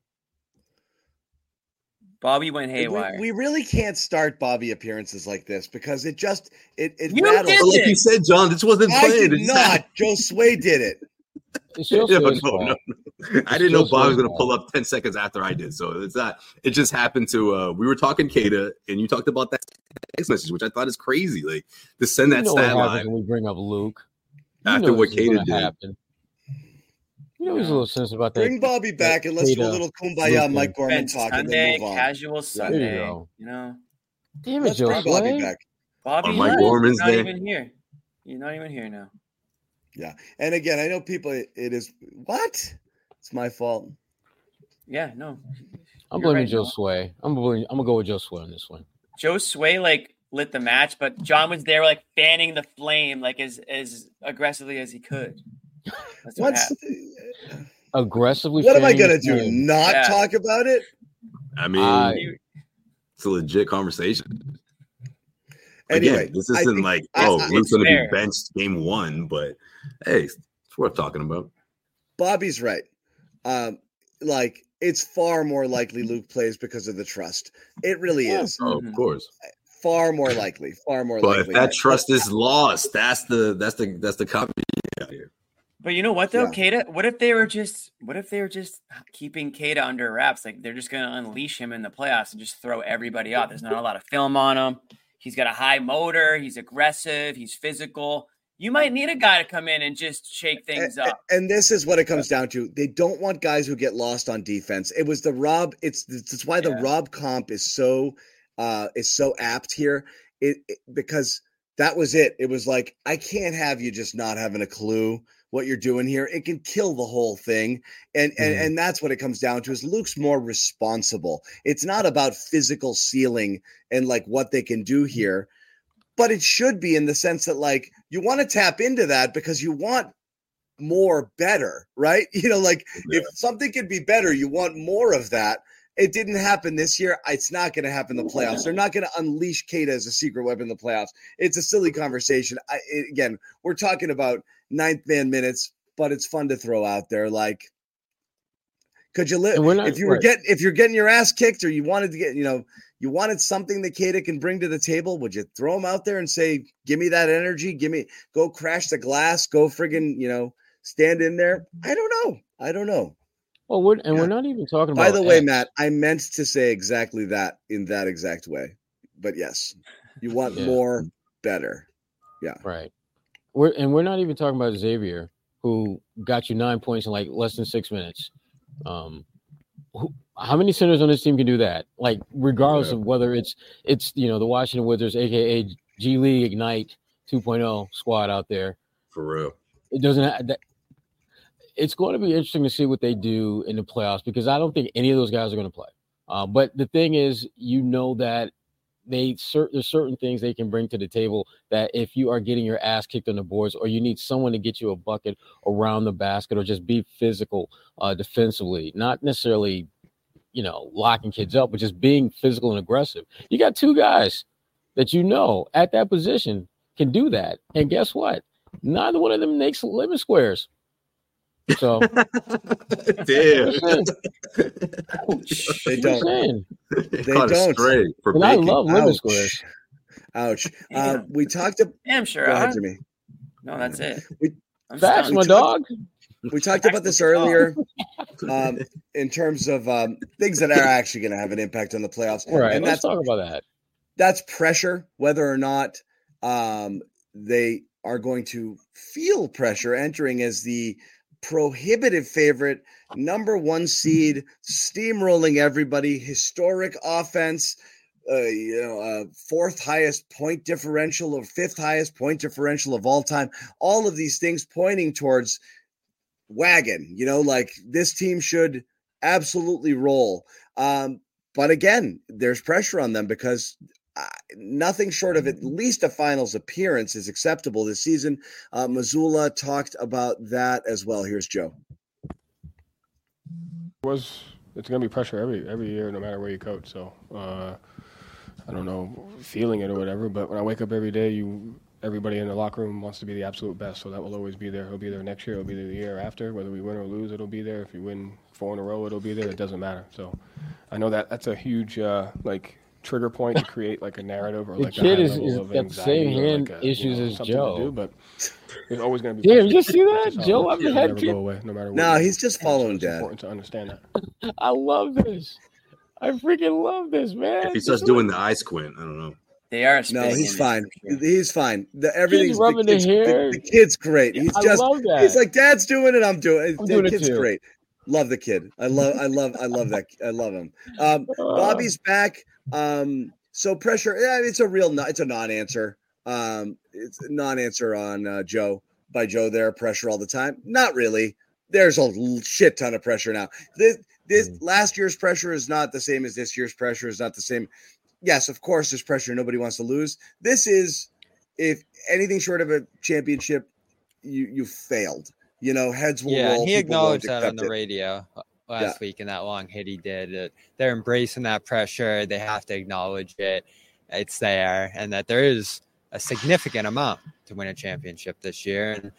Bobby went haywire. We really can't start Bobby appearances like this because it you rattles. did like you said, John, this wasn't planned. I did not. Joe Sway did it. No. I didn't know Bob was going to pull up 10 seconds after I did. So it's not. It just happened to. We were talking Keita, and you talked about that text message, which I thought is crazy. Like to send that stat line when we bring up Luke after what Keita did. Happen. You know, he's a little sensitive about that. Bring Bobby back and let's do a little kumbaya Mike Gorman talk and then move on. Casual Sunday. There you go. You know. Damn it, Joe. Bring Bobby back. Bobby, Mike Gorman's not even here. You're not even here now. Yeah, and again, I know people. It is what? It's my fault. Yeah, no. I'm blaming Joe Sway. I'm gonna go with Joe Sway on this one. Joe Sway lit the match, but John was there fanning the flame as aggressively as he could. That's What's aggressively? What am I gonna do? Not talk about it? I mean, it's a legit conversation. Anyway, again, this isn't Luke's going to be benched game 1, but hey, it's worth talking about. Bobby's right. It's far more likely Luke plays because of the trust. It really is. Oh, of course. Far more likely. But if that trust is lost, that's the copy here. But you know what though, Keita? What if they were just keeping Keita under wraps? Like they're just going to unleash him in the playoffs and just throw everybody out. There's not a lot of film on him. He's got a high motor. He's aggressive. He's physical. You might need a guy to come in and just shake things up. And this is what it comes down to. They don't want guys who get lost on defense. It was the Rob. It's why the Rob comp is so apt here. Because that was it. It was like, I can't have you just not having a clue what you're doing here. It can kill the whole thing. And that's what it comes down to is Luke's more responsible. It's not about physical ceiling and what they can do here, but it should be in the sense that you want to tap into that because you want more better, right? If something could be better, you want more of that. It didn't happen this year. It's not going to happen in the playoffs. They're not going to unleash Keita as a secret weapon in the playoffs. It's a silly conversation. Again, we're talking about ninth man minutes, but it's fun to throw out there. Could you live if you're getting your ass kicked or you wanted to get, you wanted something that Keita can bring to the table? Would you throw him out there and say, give me that energy, go crash the glass, go friggin', stand in there? I don't know. Well, we're not even talking about. By the way, Matt, I meant to say exactly that in that exact way. But yes, you want more, better. Yeah. Right. We're not even talking about Xavier, who got you 9 points in less than 6 minutes. How many centers on this team can do that? Regardless of whether it's the Washington Wizards, aka G League Ignite 2.0 squad out there. For real. It doesn't. It's going to be interesting to see what they do in the playoffs because I don't think any of those guys are going to play. But the thing is, that there's certain things they can bring to the table that if you are getting your ass kicked on the boards or you need someone to get you a bucket around the basket or just be physical defensively, not necessarily, locking kids up, but just being physical and aggressive. You got 2 guys that at that position can do that. And guess what? Neither one of them makes lemon squares. So, damn, they don't. They don't. And I love lemon squares. Ouch. We talked about. Yeah, I'm sure. Go ahead, Jimmy. No, that's it. Facts, my dog. We talked about this earlier in terms of things that are actually going to have an impact on the playoffs. Right. And let's talk about that. That's pressure, whether or not they are going to feel pressure entering as the prohibitive favorite, number 1 seed, steamrolling everybody, historic offense, 4th highest point differential or 5th highest point differential of all time. All of these things pointing towards wagon, this team should absolutely roll. But again, there's pressure on them because nothing short of at least a finals appearance is acceptable this season. Mazzulla talked about that as well. Here's Joe. It's going to be pressure every year, no matter where you coach. So I don't know, feeling it or whatever, but when I wake up every day, everybody in the locker room wants to be the absolute best. So that will always be there. It'll be there next year. It'll be there the year after. Whether we win or lose, it'll be there. If you win 4 in a row, it'll be there. It doesn't matter. So I know that's a huge trigger point to create like a narrative or the like kid a is level of got the same anxiety or hand like issues as something Joe. to do, but there's always going to be Damn, pressure. you see that? That's just how Joe it works. have the It'll head never kid. go away, no matter what. No, you he's do. just following It's Dad. important to understand that. I love this. I freaking love this, man. If he starts doing the eye squint, I don't know. They are. No, he's spitting fine. image for sure. He's fine. Everything's rubbing the hair. The kid's great. He's I just. love that. He's like, Dad's doing it. I'm doing it. I'm The doing it kid's too. great. Love the kid. I love that. I love him. Bobby's back. So pressure. Yeah, it's a non-answer. It's a non-answer on Joe by Joe there. Pressure all the time. Not really. There's a shit ton of pressure now. This last year's pressure is not the same as this year's pressure. Is not the same. Yes, of course, there's pressure. Nobody wants to lose. This is, if anything short of a championship, you failed. Heads will roll. Yeah, and he people won't acknowledged that on accept the it. radio last week in that long hit he did. They're embracing that pressure. They have to acknowledge it. It's there, and that there is a significant amount to win a championship this year. And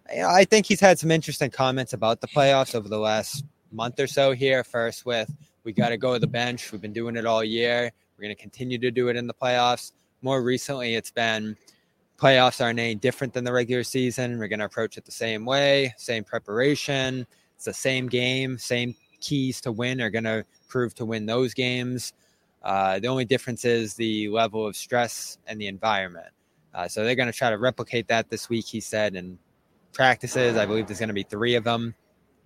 I think he's had some interesting comments about the playoffs over the last month or so here. First with, we got to go to the bench. We've been doing it all year. We're going to continue to do it in the playoffs. More recently, it's been playoffs aren't any different than the regular season. We're going to approach it the same way, same preparation. It's the same game, same keys to win are going to prove to win those games. The only difference is the level of stress and the environment. So they're going to try to replicate that this week, he said, in practices. I believe there's going to be 3 of them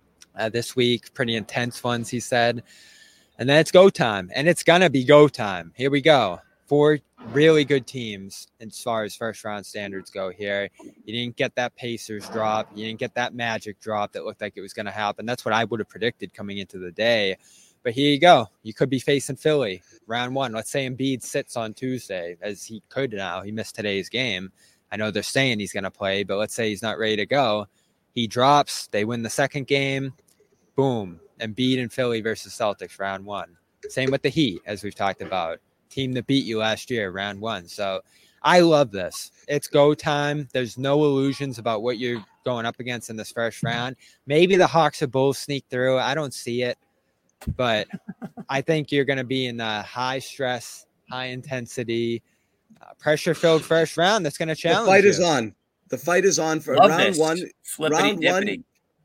this week. Pretty intense ones, he said. And then it's go time, and it's going to be go time. Here we go. 4 really good teams as far as first-round standards go here. You didn't get that Pacers drop. You didn't get that Magic drop that looked like it was going to happen. That's what I would have predicted coming into the day. But here you go. You could be facing Philly round 1. Let's say Embiid sits on Tuesday, as he could now. He missed today's game. I know they're saying he's going to play, but let's say he's not ready to go. He drops. They win the second game. Boom. Embiid and Philly versus Celtics round 1. Same with the Heat, as we've talked about. Team that beat you last year, round 1. So I love this. It's go time. There's no illusions about what you're going up against in this first round. Maybe the Hawks or Bulls sneak through. I don't see it. But I think you're going to be in a high stress, high intensity, pressure-filled first round that's going to challenge The fight you. is on. The fight is on for Love round this. 1. Flippity Round 1. dippity.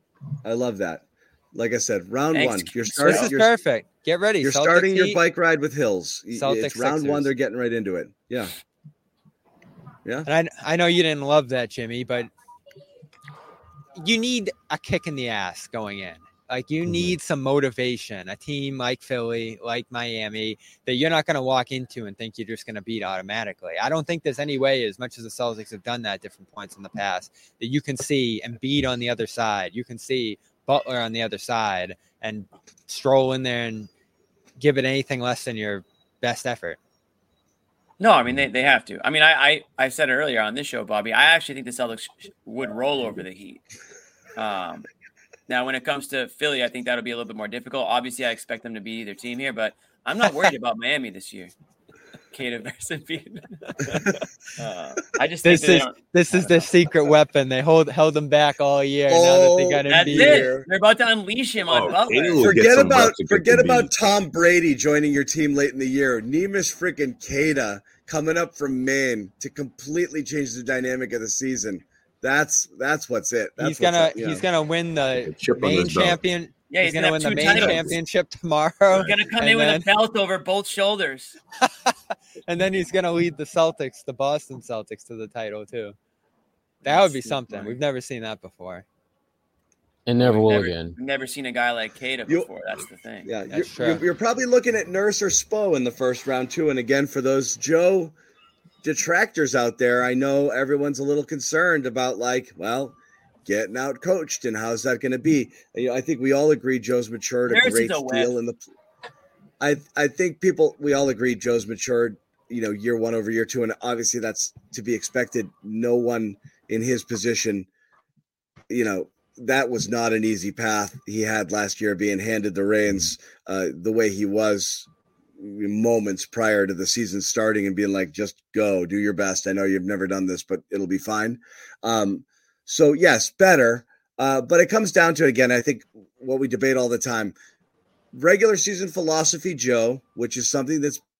I love that. Like I said, round Thanks. 1. You're This starting. is You're, perfect. Get ready. you're Celtics starting your Heat. bike ride with Hills. Celtics It's round Sixers. 1. They're getting right into it. Yeah. And I know you didn't love that, Jimmy, but you need a kick in the ass going in. Like, you need some motivation. A team like Philly, like Miami, that you're not going to walk into and think you're just going to beat automatically. I don't think there's any way, as much as the Celtics have done that at different points in the past, that you can see Embiid on the other side. You can see Butler on the other side and stroll in there and give it anything less than your best effort. No, I mean, they have to. I mean, I said it earlier on this show, Bobby. I actually think the Celtics would roll over the Heat. Now, when it comes to Philly, I think that'll be a little bit more difficult. Obviously, I expect them to be their team here, but I'm not worried about Miami this year. Kata versus Embiid. I just think this is their secret weapon. They held them back all year. Now that they got that's Embiid. it. They're about to unleash him on Butler. Forget about Tom Brady joining your team late in the year. Neemish freaking Kata coming up from Maine to completely change the dynamic of the season. That's what's it. He's gonna win the main champion. Yeah, he's gonna win the main titles. championship tomorrow. He's gonna come in with a belt over both shoulders. And then he's gonna lead the Celtics, the Boston Celtics, to the title too. That would be something. We've never seen that before. And never will again. We've never seen a guy like Kata before. That's the thing. Yeah, That's you're probably looking at Nurse or Spo in the first round too. And again, for those Joe detractors out there, I know everyone's a little concerned about getting out coached and how's that going to be. I think we all agree Joe's matured a great deal in the. I think we all agree Joe's matured, year 1 over year 2, and obviously that's to be expected. No one in his position, that was not an easy path he had last year, being handed the reins the way he was moments prior to the season starting and being like, just go, do your best. I know you've never done this, but it'll be fine. So yes, better. But it comes down to, again, I think what we debate all the time, regular season philosophy, Joe, which is something that's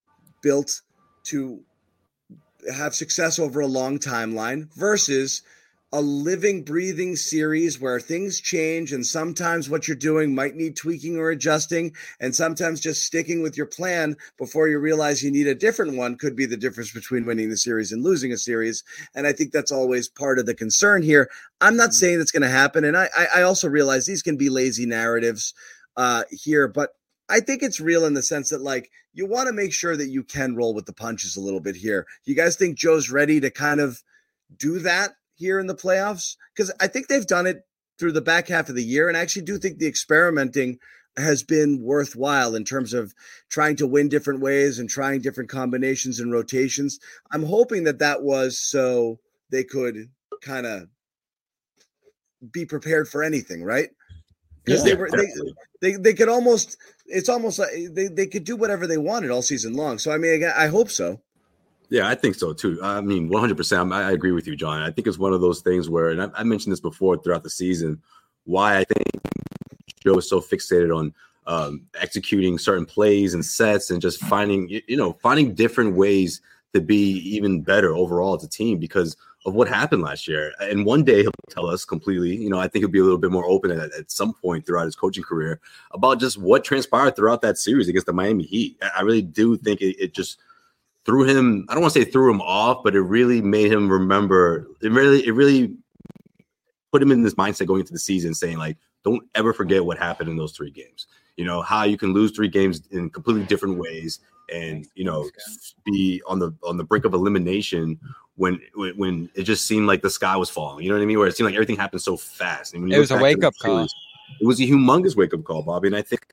built to have success over a long timeline versus a living, breathing series where things change, and sometimes what you're doing might need tweaking or adjusting, and sometimes just sticking with your plan before you realize you need a different one could be the difference between winning the series and losing a series. And I think that's always part of the concern here. I'm not saying it's going to happen, and I also realize these can be lazy narratives here, but I think it's real in the sense that, like, you want to make sure that you can roll with the punches a little bit here. You guys think Joe's ready to kind of do that here in the playoffs? Because I think they've done it through the back half of the year, and I actually do think the experimenting has been worthwhile in terms of trying to win different ways and trying different combinations and rotations. I'm hoping that was so they could kind of be prepared for anything, right? Because they could almost, it's almost like they could do whatever they wanted all season long. So I mean, I hope so. Yeah, I think so too. I mean, 100%. I agree with you, John. I think it's one of those things where, and I mentioned this before throughout the season, why I think Joe is so fixated on executing certain plays and sets and just finding different ways to be even better overall as a team because of what happened last year. And one day he'll tell us completely, I think he'll be a little bit more open at some point throughout his coaching career about just what transpired throughout that series against the Miami Heat. I really do think it just threw him, I don't want to say threw him off, but it really made him remember. It really put him in this mindset going into the season saying, like, don't ever forget what happened in those 3 games. How you can lose 3 games in completely different ways and, be on the brink of elimination when it just seemed like the sky was falling. You know what I mean? Where it seemed like everything happened so fast. And when it was a wake-up call. It was a humongous wake-up call, Bobby. And I think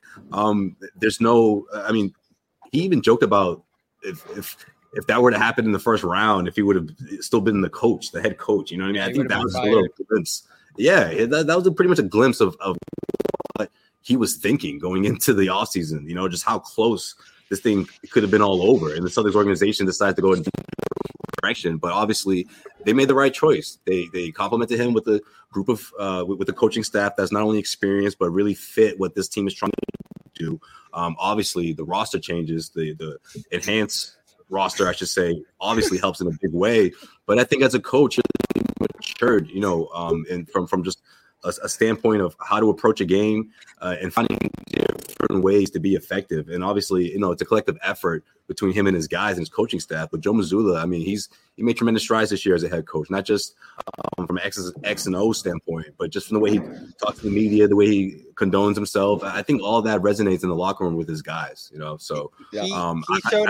he even joked about if that were to happen in the first round, if he would have still been the head coach, you know what I mean? I think that was a little glimpse. Yeah, that was pretty much a glimpse of what he was thinking going into the offseason, just how close this thing could have been all over. And the Celtics organization decided to go in a different direction, but obviously they made the right choice. They complimented him with a group of with the coaching staff that's not only experienced but really fit what this team is trying to do. Obviously, the roster changes, the enhanced roster, I should say, obviously helps in a big way. But I think as a coach, he's matured, and from just a standpoint of how to approach a game and finding different ways to be effective. And obviously, it's a collective effort between him and his guys and his coaching staff. But Joe Mazzulla, I mean, he made tremendous strides this year as a head coach, not just from an X and O standpoint, but just from the way he talks to the media, the way he condones himself. I think all that resonates in the locker room with his guys, So he showed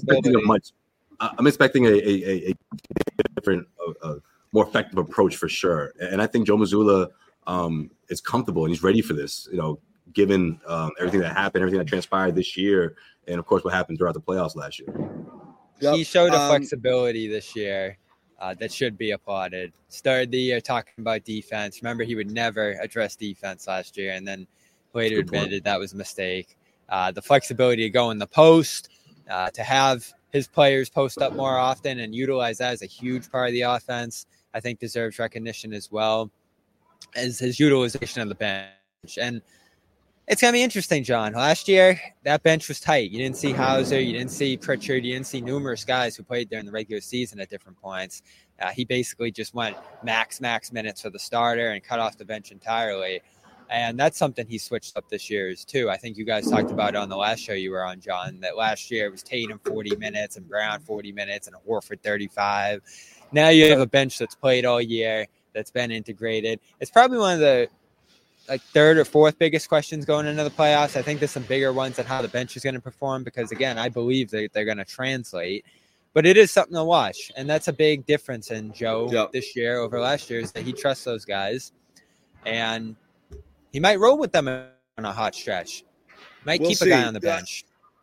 I'm expecting a different, more effective approach for sure. And I think Joe Mazzulla is comfortable and he's ready for this, given everything that happened, everything that transpired this year, and of course what happened throughout the playoffs last year. He showed a flexibility this year that should be applauded. Started the year talking about defense. Remember, he would never address defense last year, and then later admitted that was a mistake. The flexibility to go in the post, to have his players post up more often and utilize that as a huge part of the offense, I think deserves recognition as well as his utilization of the bench. And it's going to be interesting, John. Last year, that bench was tight. You didn't see Hauser. You didn't see Pritchard. You didn't see numerous guys who played during the regular season at different points. He basically just went max minutes for the starter and cut off the bench entirely. And that's something he switched up this year too. I think you guys talked about it on the last show you were on, John, that last year it was Tatum 40 minutes and Brown 40 minutes and Horford 35. Now you have a bench that's played all year, that's been integrated. It's probably one of the third or fourth biggest questions going into the playoffs. I think there's some bigger ones on how the bench is going to perform because, again, I believe that they're going to translate. But it is something to watch, and that's a big difference in Joe this year over last year is that he trusts those guys, and he might roll with them on a hot stretch. Might keep a guy on the bench.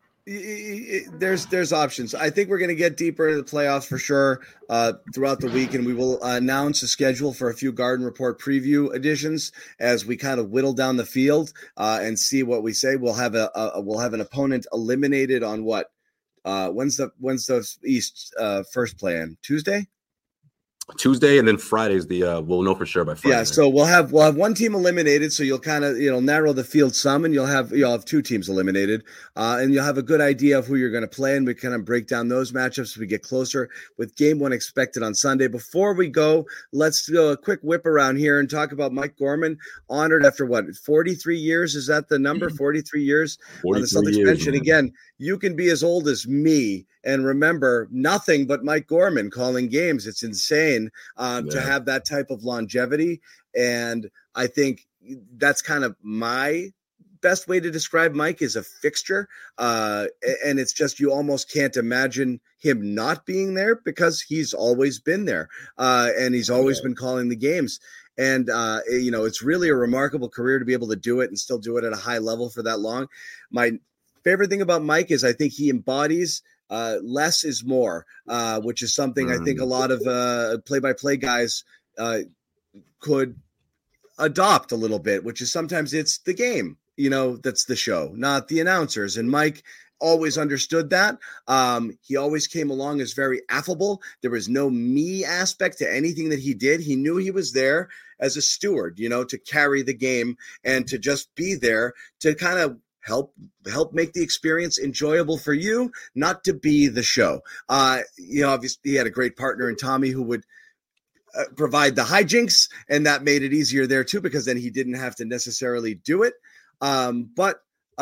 There's options. I think we're going to get deeper into the playoffs for sure throughout the week, and we will announce a schedule for a few Garden Report preview editions as we kind of whittle down the field and see what we say. We'll have an opponent eliminated on what? When's the East first play on Tuesday? Tuesday, and then Friday's we'll know for sure by Friday. Yeah, so we'll have one team eliminated, so you'll kind of narrow the field some, and you'll have two teams eliminated, and you'll have a good idea of who you're going to play, and we kind of break down those matchups as we get closer with game one expected on Sunday. Before we go, let's do a quick whip around here and talk about Mike Gorman, honored after 43 years? Is that the number? 43 years on the Celtics bench, and again, you can be as old as me and remember nothing but Mike Gorman calling games. It's insane to have that type of longevity. And I think that's kind of my best way to describe Mike is a fixture. And it's just, you almost can't imagine him not being there because he's always been there. And he's always been calling the games. And, it's really a remarkable career to be able to do it and still do it at a high level for that long. My favorite thing about Mike is I think he embodies less is more, which is something I think a lot of play-by-play guys could adopt a little bit, which is sometimes it's the game, that's the show, not the announcers. And Mike always understood that. He always came along as very affable. There was no me aspect to anything that he did. He knew he was there as a steward, to carry the game and to just be there to kind of help make the experience enjoyable for you, not to be the show. Obviously he had a great partner in Tommy who would provide the hijinks, and that made it easier there too, because then he didn't have to necessarily do it. But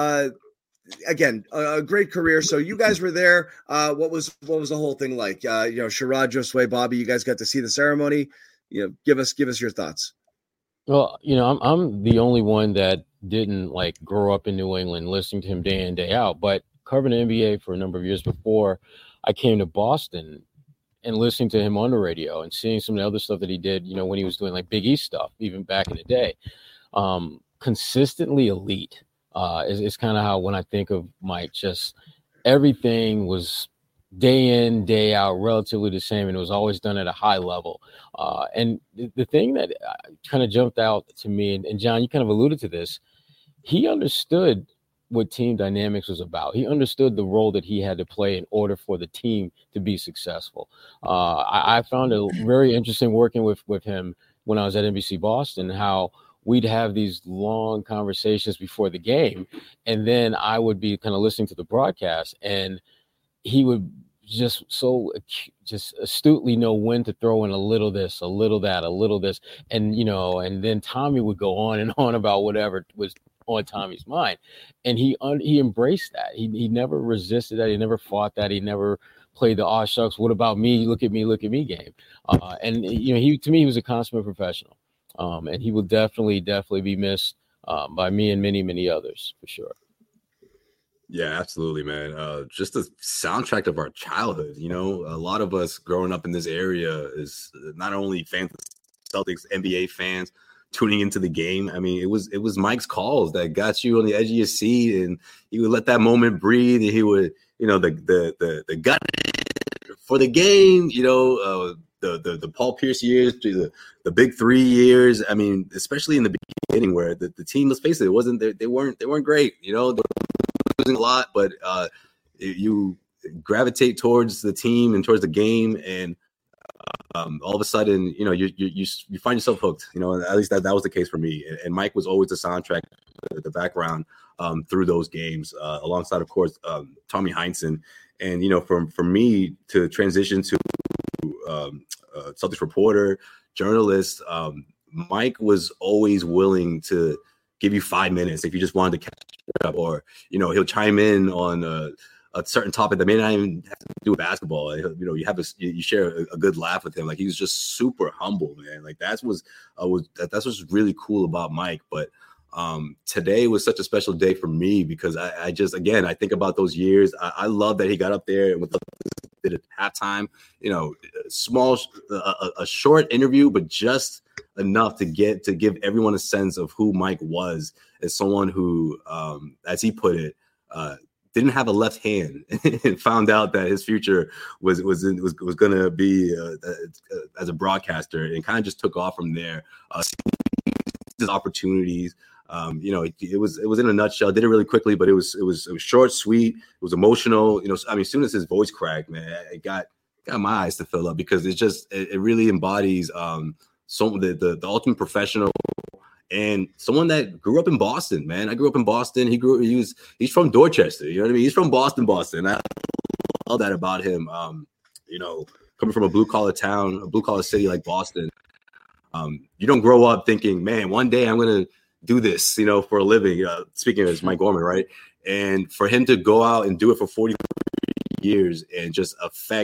again, a great career. So you guys were there. What was the whole thing like? Sherrod, Josue, Bobby, you guys got to see the ceremony. Give us your thoughts. Well, I'm the only one that didn't grow up in New England listening to him day in, day out, but covering the NBA for a number of years before I came to Boston and listening to him on the radio and seeing some of the other stuff that he did, when he was doing Big East stuff, even back in the day, consistently elite is kind of how, when I think of Mike, just everything was day in, day out, relatively the same, and it was always done at a high level. And the thing that kind of jumped out to me, and John, you kind of alluded to this, he understood what team dynamics was about. He understood the role that he had to play in order for the team to be successful. I found it very interesting working with him when I was at NBC Boston, how we'd have these long conversations before the game, and then I would be kind of listening to the broadcast, and he would just astutely know when to throw in a little this, a little that, a little this. And, and then Tommy would go on and on about whatever was on Tommy's mind. And he embraced that. He never resisted that. He never fought that. He never played the, "aw shucks, what about me? Look at me game." And, to me, he was a consummate professional. And he will definitely be missed by me and many, many others for sure. Yeah, absolutely, man. Just the soundtrack of our childhood. A lot of us growing up in this area is not only fans of Celtics, NBA fans tuning into the game. I mean, it was Mike's calls that got you on the edge of your seat, and he would let that moment breathe. And he would, the gut for the game. The Paul Pierce years, the Big 3 years. I mean, especially in the beginning, where the team, let's face it, they weren't great. Losing a lot, but you gravitate towards the team and towards the game, and all of a sudden, you find yourself hooked. At least that was the case for me. And Mike was always the soundtrack, the background through those games, alongside, of course, Tommy Heinsohn. And for me to transition to Celtics reporter, journalist, Mike was always willing to give you 5 minutes if you just wanted to catch up, or he'll chime in on a certain topic that may not even have to do with basketball. You share a good laugh with him. He was just super humble, man. That's what's really cool about Mike. But today was such a special day for me because I think about those years. I love that he got up there and did it halftime. A short interview, but just enough to give everyone a sense of who Mike was as someone who, as he put it, didn't have a left hand and found out that his future was going to be as a broadcaster, and kind of just took off from there. His opportunities. It was in a nutshell. Did it really quickly, but it was short, sweet. It was emotional. As soon as his voice cracked, man, it got got my eyes to fill up because it really embodies the ultimate professional and someone that grew up in Boston, man. I grew up in Boston. He's from Dorchester. You know what I mean? He's from Boston. I love that about him. Coming from a blue collar town, a blue collar city like Boston, you don't grow up thinking, man, one day I'm going to do this, for a living. Speaking as Mike Gorman, right? And for him to go out and do it for 40 years and just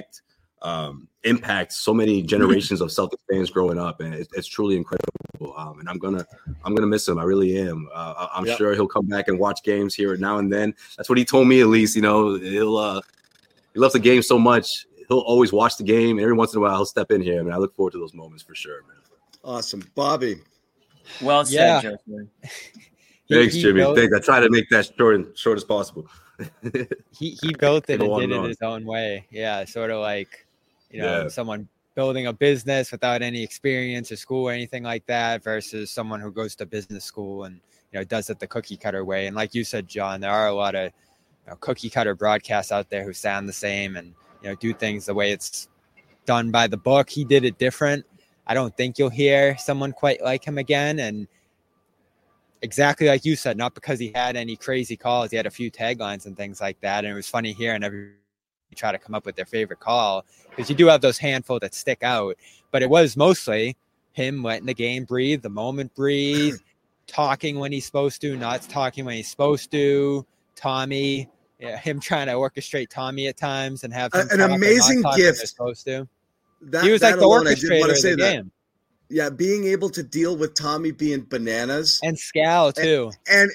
impact so many generations of Celtics fans growing up, and it's truly incredible. And I'm gonna miss him. I really am. I'm sure he'll come back and watch games here now and then. That's what he told me, at least. He loves the game so much. He'll always watch the game, and every once in a while he'll step in here. I mean, I look forward to those moments for sure, man. Awesome, Bobby. Well said, Justin. Thanks, Jimmy. Thanks. I try to make that short as possible. he built it and did it his own way. Yeah, sort of like someone building a business without any experience or school or anything like that versus someone who goes to business school and does it the cookie cutter way. And like you said, John, there are a lot of cookie cutter broadcasts out there who sound the same and do things the way it's done by the book. He did it different. I don't think you'll hear someone quite like him again. And exactly like you said, not because he had any crazy calls. He had a few taglines and things like that. And it was funny hearing everybody try to come up with their favorite call because you do have those handful that stick out. But it was mostly him letting the game breathe, the moment breathe, talking when he's supposed to, not talking when he's supposed to. Tommy, him trying to orchestrate Tommy at times and have an amazing gift. Supposed to. He was like the orchestrator of the game. Yeah, being able to deal with Tommy being bananas and Scal too,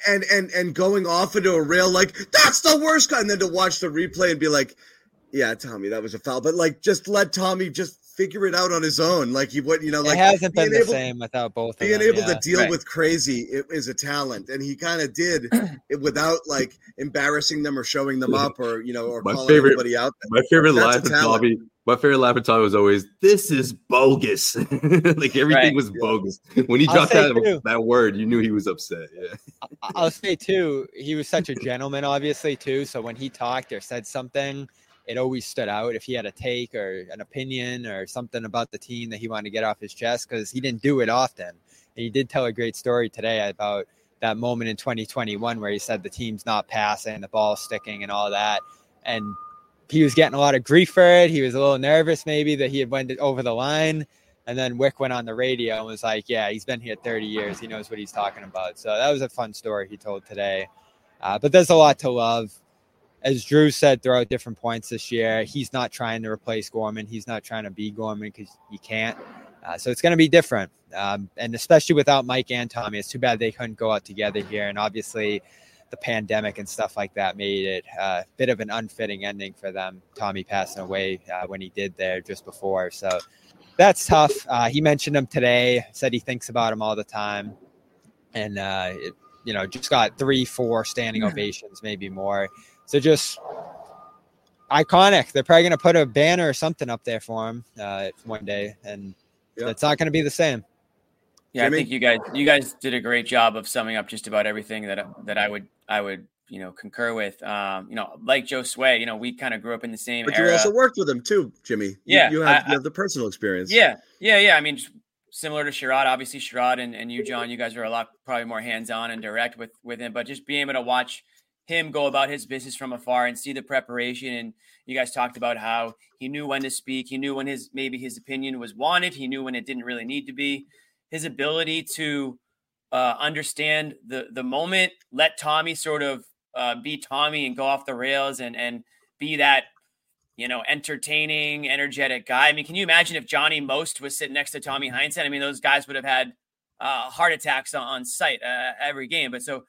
and going off into a rail like that's the worst guy, and then to watch the replay and be like, yeah, Tommy, that was a foul, but like just let Tommy just figure it out on his own. Like like it hasn't been the same without both. Being able to deal with crazy is a talent, and he kind of did it without like embarrassing them or showing them up or or calling everybody out. My favorite line from Tommy. My favorite laugh at Tommy was always, "This is bogus." Like everything was bogus. When he dropped that word, you knew he was upset. Yeah. I'll say too, he was such a gentleman, obviously too. So when he talked or said something, it always stood out. If he had a take or an opinion or something about the team that he wanted to get off his chest, because he didn't do it often. And he did tell a great story today about that moment in 2021 where he said the team's not passing, the ball sticking, and all that, and he was getting a lot of grief for it. He was a little nervous maybe that he had went over the line. And then Wick went on the radio and was like, yeah, he's been here 30 years. He knows what he's talking about. So that was a fun story he told today. But there's a lot to love. As Drew said throughout different points this year, he's not trying to replace Gorman. He's not trying to be Gorman because he can't. So it's going to be different. And especially without Mike and Tommy, it's too bad they couldn't go out together here. And obviously the pandemic and stuff like that made it a bit of an unfitting ending for them. Tommy passing away when he did there just before. So that's tough. He mentioned him today, said he thinks about him all the time. And, just got 3-4 standing ovations, maybe more. So just iconic. They're probably going to put a banner or something up there for him one day. And it's not going to be the same. Yeah, Jimmy? I think you guys did a great job of summing up just about everything that I would concur with. Like Joe Sway, we kind of grew up in the same but era. You also worked with him too, Jimmy. Yeah, you have the personal experience. Yeah. I mean, similar to Sherrod, obviously Sherrod and you, John, you guys are a lot probably more hands-on and direct with him, but just being able to watch him go about his business from afar and see the preparation. And you guys talked about how he knew when to speak. He knew when his opinion was wanted. He knew when it didn't really need to be. His ability to understand the moment, let Tommy sort of be Tommy and go off the rails and be that, entertaining, energetic guy. I mean, can you imagine if Johnny Most was sitting next to Tommy Heinsohn? I mean, those guys would have had heart attacks on sight every game. But so,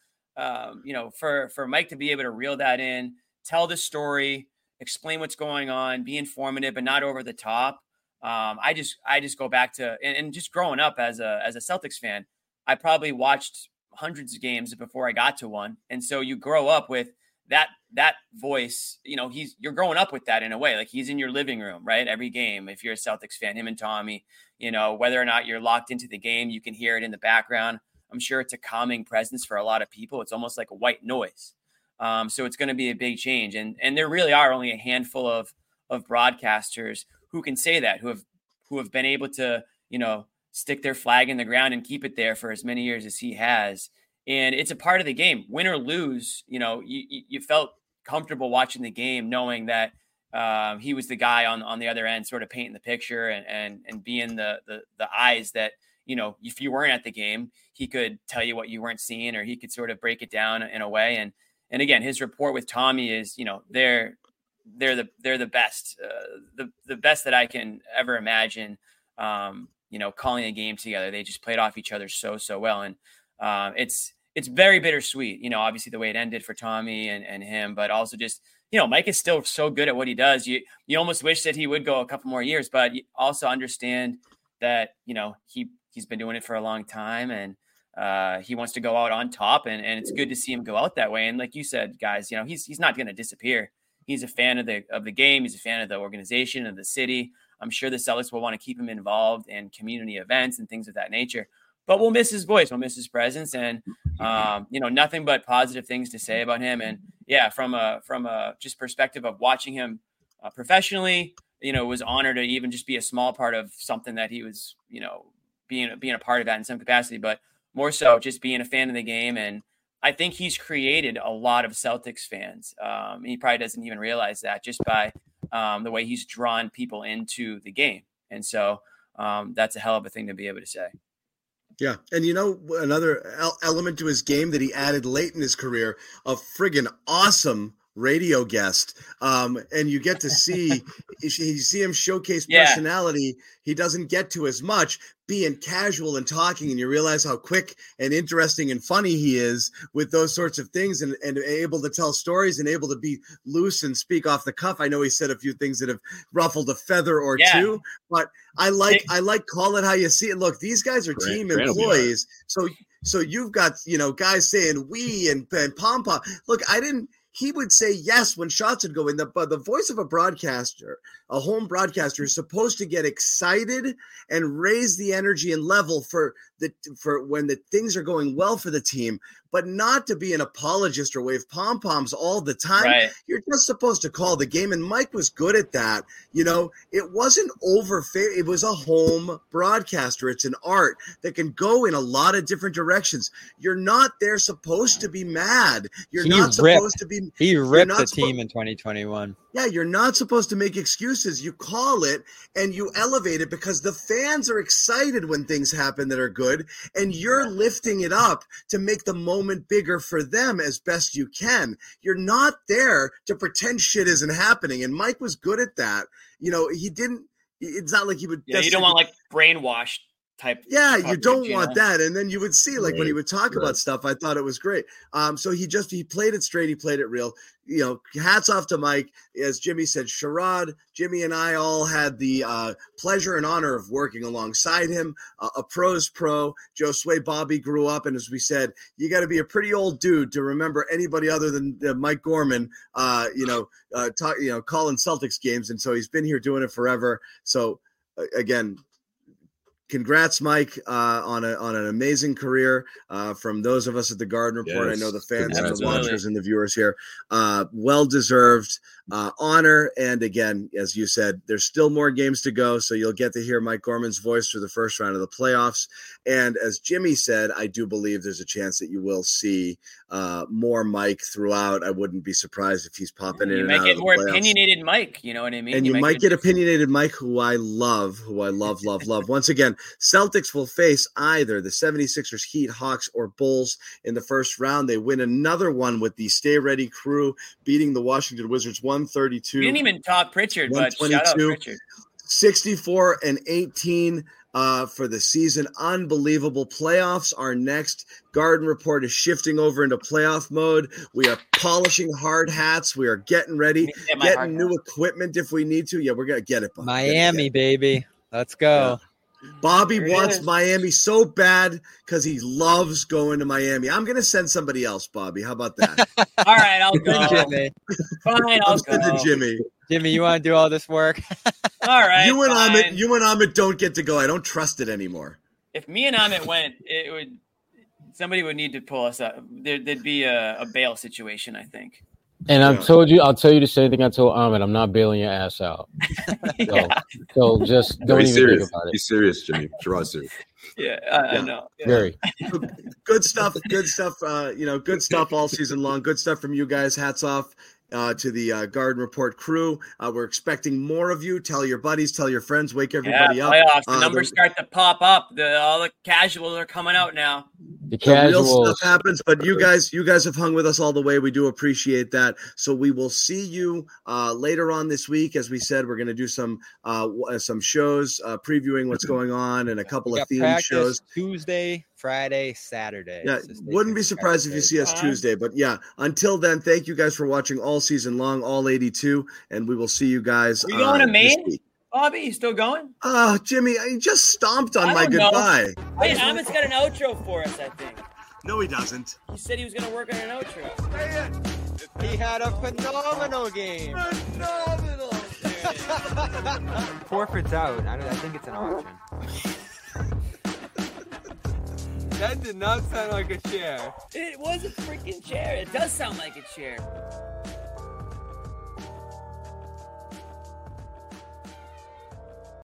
for Mike to be able to reel that in, tell the story, explain what's going on, be informative, but not over the top. I just go back to and just growing up as a Celtics fan, I probably watched hundreds of games before I got to one. And so you grow up with that voice, you're growing up with that in a way, like he's in your living room, right? Every game, if you're a Celtics fan, him and Tommy, whether or not you're locked into the game, you can hear it in the background. I'm sure it's a calming presence for a lot of people. It's almost like a white noise. So it's going to be a big change. And there really are only a handful of broadcasters who can say that, who have been able to, stick their flag in the ground and keep it there for as many years as he has. And it's a part of the game, win or lose. You felt comfortable watching the game, knowing that he was the guy on the other end, sort of painting the picture and being the eyes that, if you weren't at the game, he could tell you what you weren't seeing, or he could sort of break it down in a way. And again, his rapport with Tommy is, they're the best, the best that I can ever imagine. Calling a game together, they just played off each other so well, and it's very bittersweet. Obviously the way it ended for Tommy and him, but also just Mike is still so good at what he does. You almost wish that he would go a couple more years, but you also understand that he's been doing it for a long time, and he wants to go out on top, and it's good to see him go out that way. And like you said, guys, he's not going to disappear. He's a fan of the game. He's a fan of the organization, of the city. I'm sure the Celtics will want to keep him involved in community events and things of that nature. But we'll miss his voice. We'll miss his presence, and nothing but positive things to say about him. And yeah, from a just perspective of watching him professionally, was honored to even just be a small part of something that he was, being a part of that in some capacity. But more so, just being a fan of the game. And I think he's created a lot of Celtics fans. He probably doesn't even realize that, just by the way he's drawn people into the game. And so that's a hell of a thing to be able to say. Yeah. And another element to his game that he added late in his career, a friggin' awesome radio guest. And you get to see, you see him showcase personality he doesn't get to as much, being casual and talking, and you realize how quick and interesting and funny he is with those sorts of things, and able to tell stories and able to be loose and speak off the cuff. I know he said a few things that have ruffled a feather or two, but I like call it how you see it. Look, these guys are team employees. So you've got, guys saying we and pom-pom. Look, he would say yes when shots would go in. The voice of a broadcaster, a home broadcaster, is supposed to get excited and raise the energy and level for when the things are going well for the team, but not to be an apologist or wave pom-poms all the time. Right. You're just supposed to call the game, and Mike was good at that. It wasn't it was a home broadcaster. It's an art that can go in a lot of different directions. You're not there supposed to be mad. You're not supposed to be. He ripped the team in 2021. Yeah, you're not supposed to make excuses. You call it and you elevate it, because the fans are excited when things happen that are good, and you're lifting it up to make the moment bigger for them as best you can. You're not there to pretend shit isn't happening, and Mike was good at that. He didn't. It's not like he would. Yeah, you don't want brainwashed type. Yeah, you don't want that. And then you would see, when he would talk about stuff, I thought it was great. So he played it straight. He played it real. Hats off to Mike. As Jimmy said, Sherrod, Jimmy and I all had the pleasure and honor of working alongside him. A pro's pro. Josue Bobby grew up, and as we said, you got to be a pretty old dude to remember anybody other than Mike Gorman, calling Celtics games. And so he's been here doing it forever. So again, congrats, Mike, on an amazing career. From those of us at the Garden Report, I know the fans and the watchers and the viewers here, well-deserved honor. And again, as you said, there's still more games to go, so you'll get to hear Mike Gorman's voice for the first round of the playoffs. And as Jimmy said, I do believe there's a chance that you will see more Mike throughout. I wouldn't be surprised if he's popping in and out of the playoffs. You might get more opinionated Mike, you know what I mean? And you might get opinionated Mike, who I love. Once again, Celtics will face either the 76ers, Heat, Hawks, or Bulls in the first round. They win another one with the Stay Ready crew, beating the Washington Wizards 132. You didn't even talk Pritchard, but shout out Pritchard. 64-18 for the season. Unbelievable. Playoffs are next. Garden Report is shifting over into playoff mode. We are polishing hard hats. We are getting ready, getting new equipment if we need to. Yeah, we're going to get it. Bob. Miami, baby. Let's go. Yeah. Bobby wants Miami so bad because he loves going to Miami. I'm going to send somebody else, Bobby. How about that? All right, I'll go. Jimmy. Fine, I'll go. Send Jimmy. Jimmy, you want to do all this work? All right. You and Amit don't get to go. I don't trust it anymore. If me and Amit went, somebody would need to pull us up. There'd be a bail situation, I think. And I'll tell you the same thing I told Ahmed. I'm not bailing your ass out. So just don't even think about it. He's serious, Jimmy. Sherrod's serious. Yeah, I know. Yeah. Very good stuff. Good stuff. Good stuff all season long. Good stuff from you guys. Hats off to the Garden Report crew. We're expecting more of you. Tell your buddies, tell your friends, wake everybody up. Playoffs. The numbers start to pop up. All the casuals are coming out now. The real stuff happens, but you guys have hung with us all the way. We do appreciate that. So we will see you later on this week. As we said, we're going to do some shows previewing what's going on and a couple of theme shows. Tuesday, Friday, Saturday. Yeah, wouldn't be surprised if you see us Tuesday. But yeah, until then, thank you guys for watching all season long, all 82, and we will see you guys. Are you going to Maine? Bobby, you still going? Jimmy, I just stomped on my goodbye. Wait, Ahmed's got an outro for us, I think. No, he doesn't. He said he was going to work on an outro. He had a phenomenal game. Forfeit's out. I think it's an option. That did not sound like a chair. It was a freaking chair. It does sound like a chair.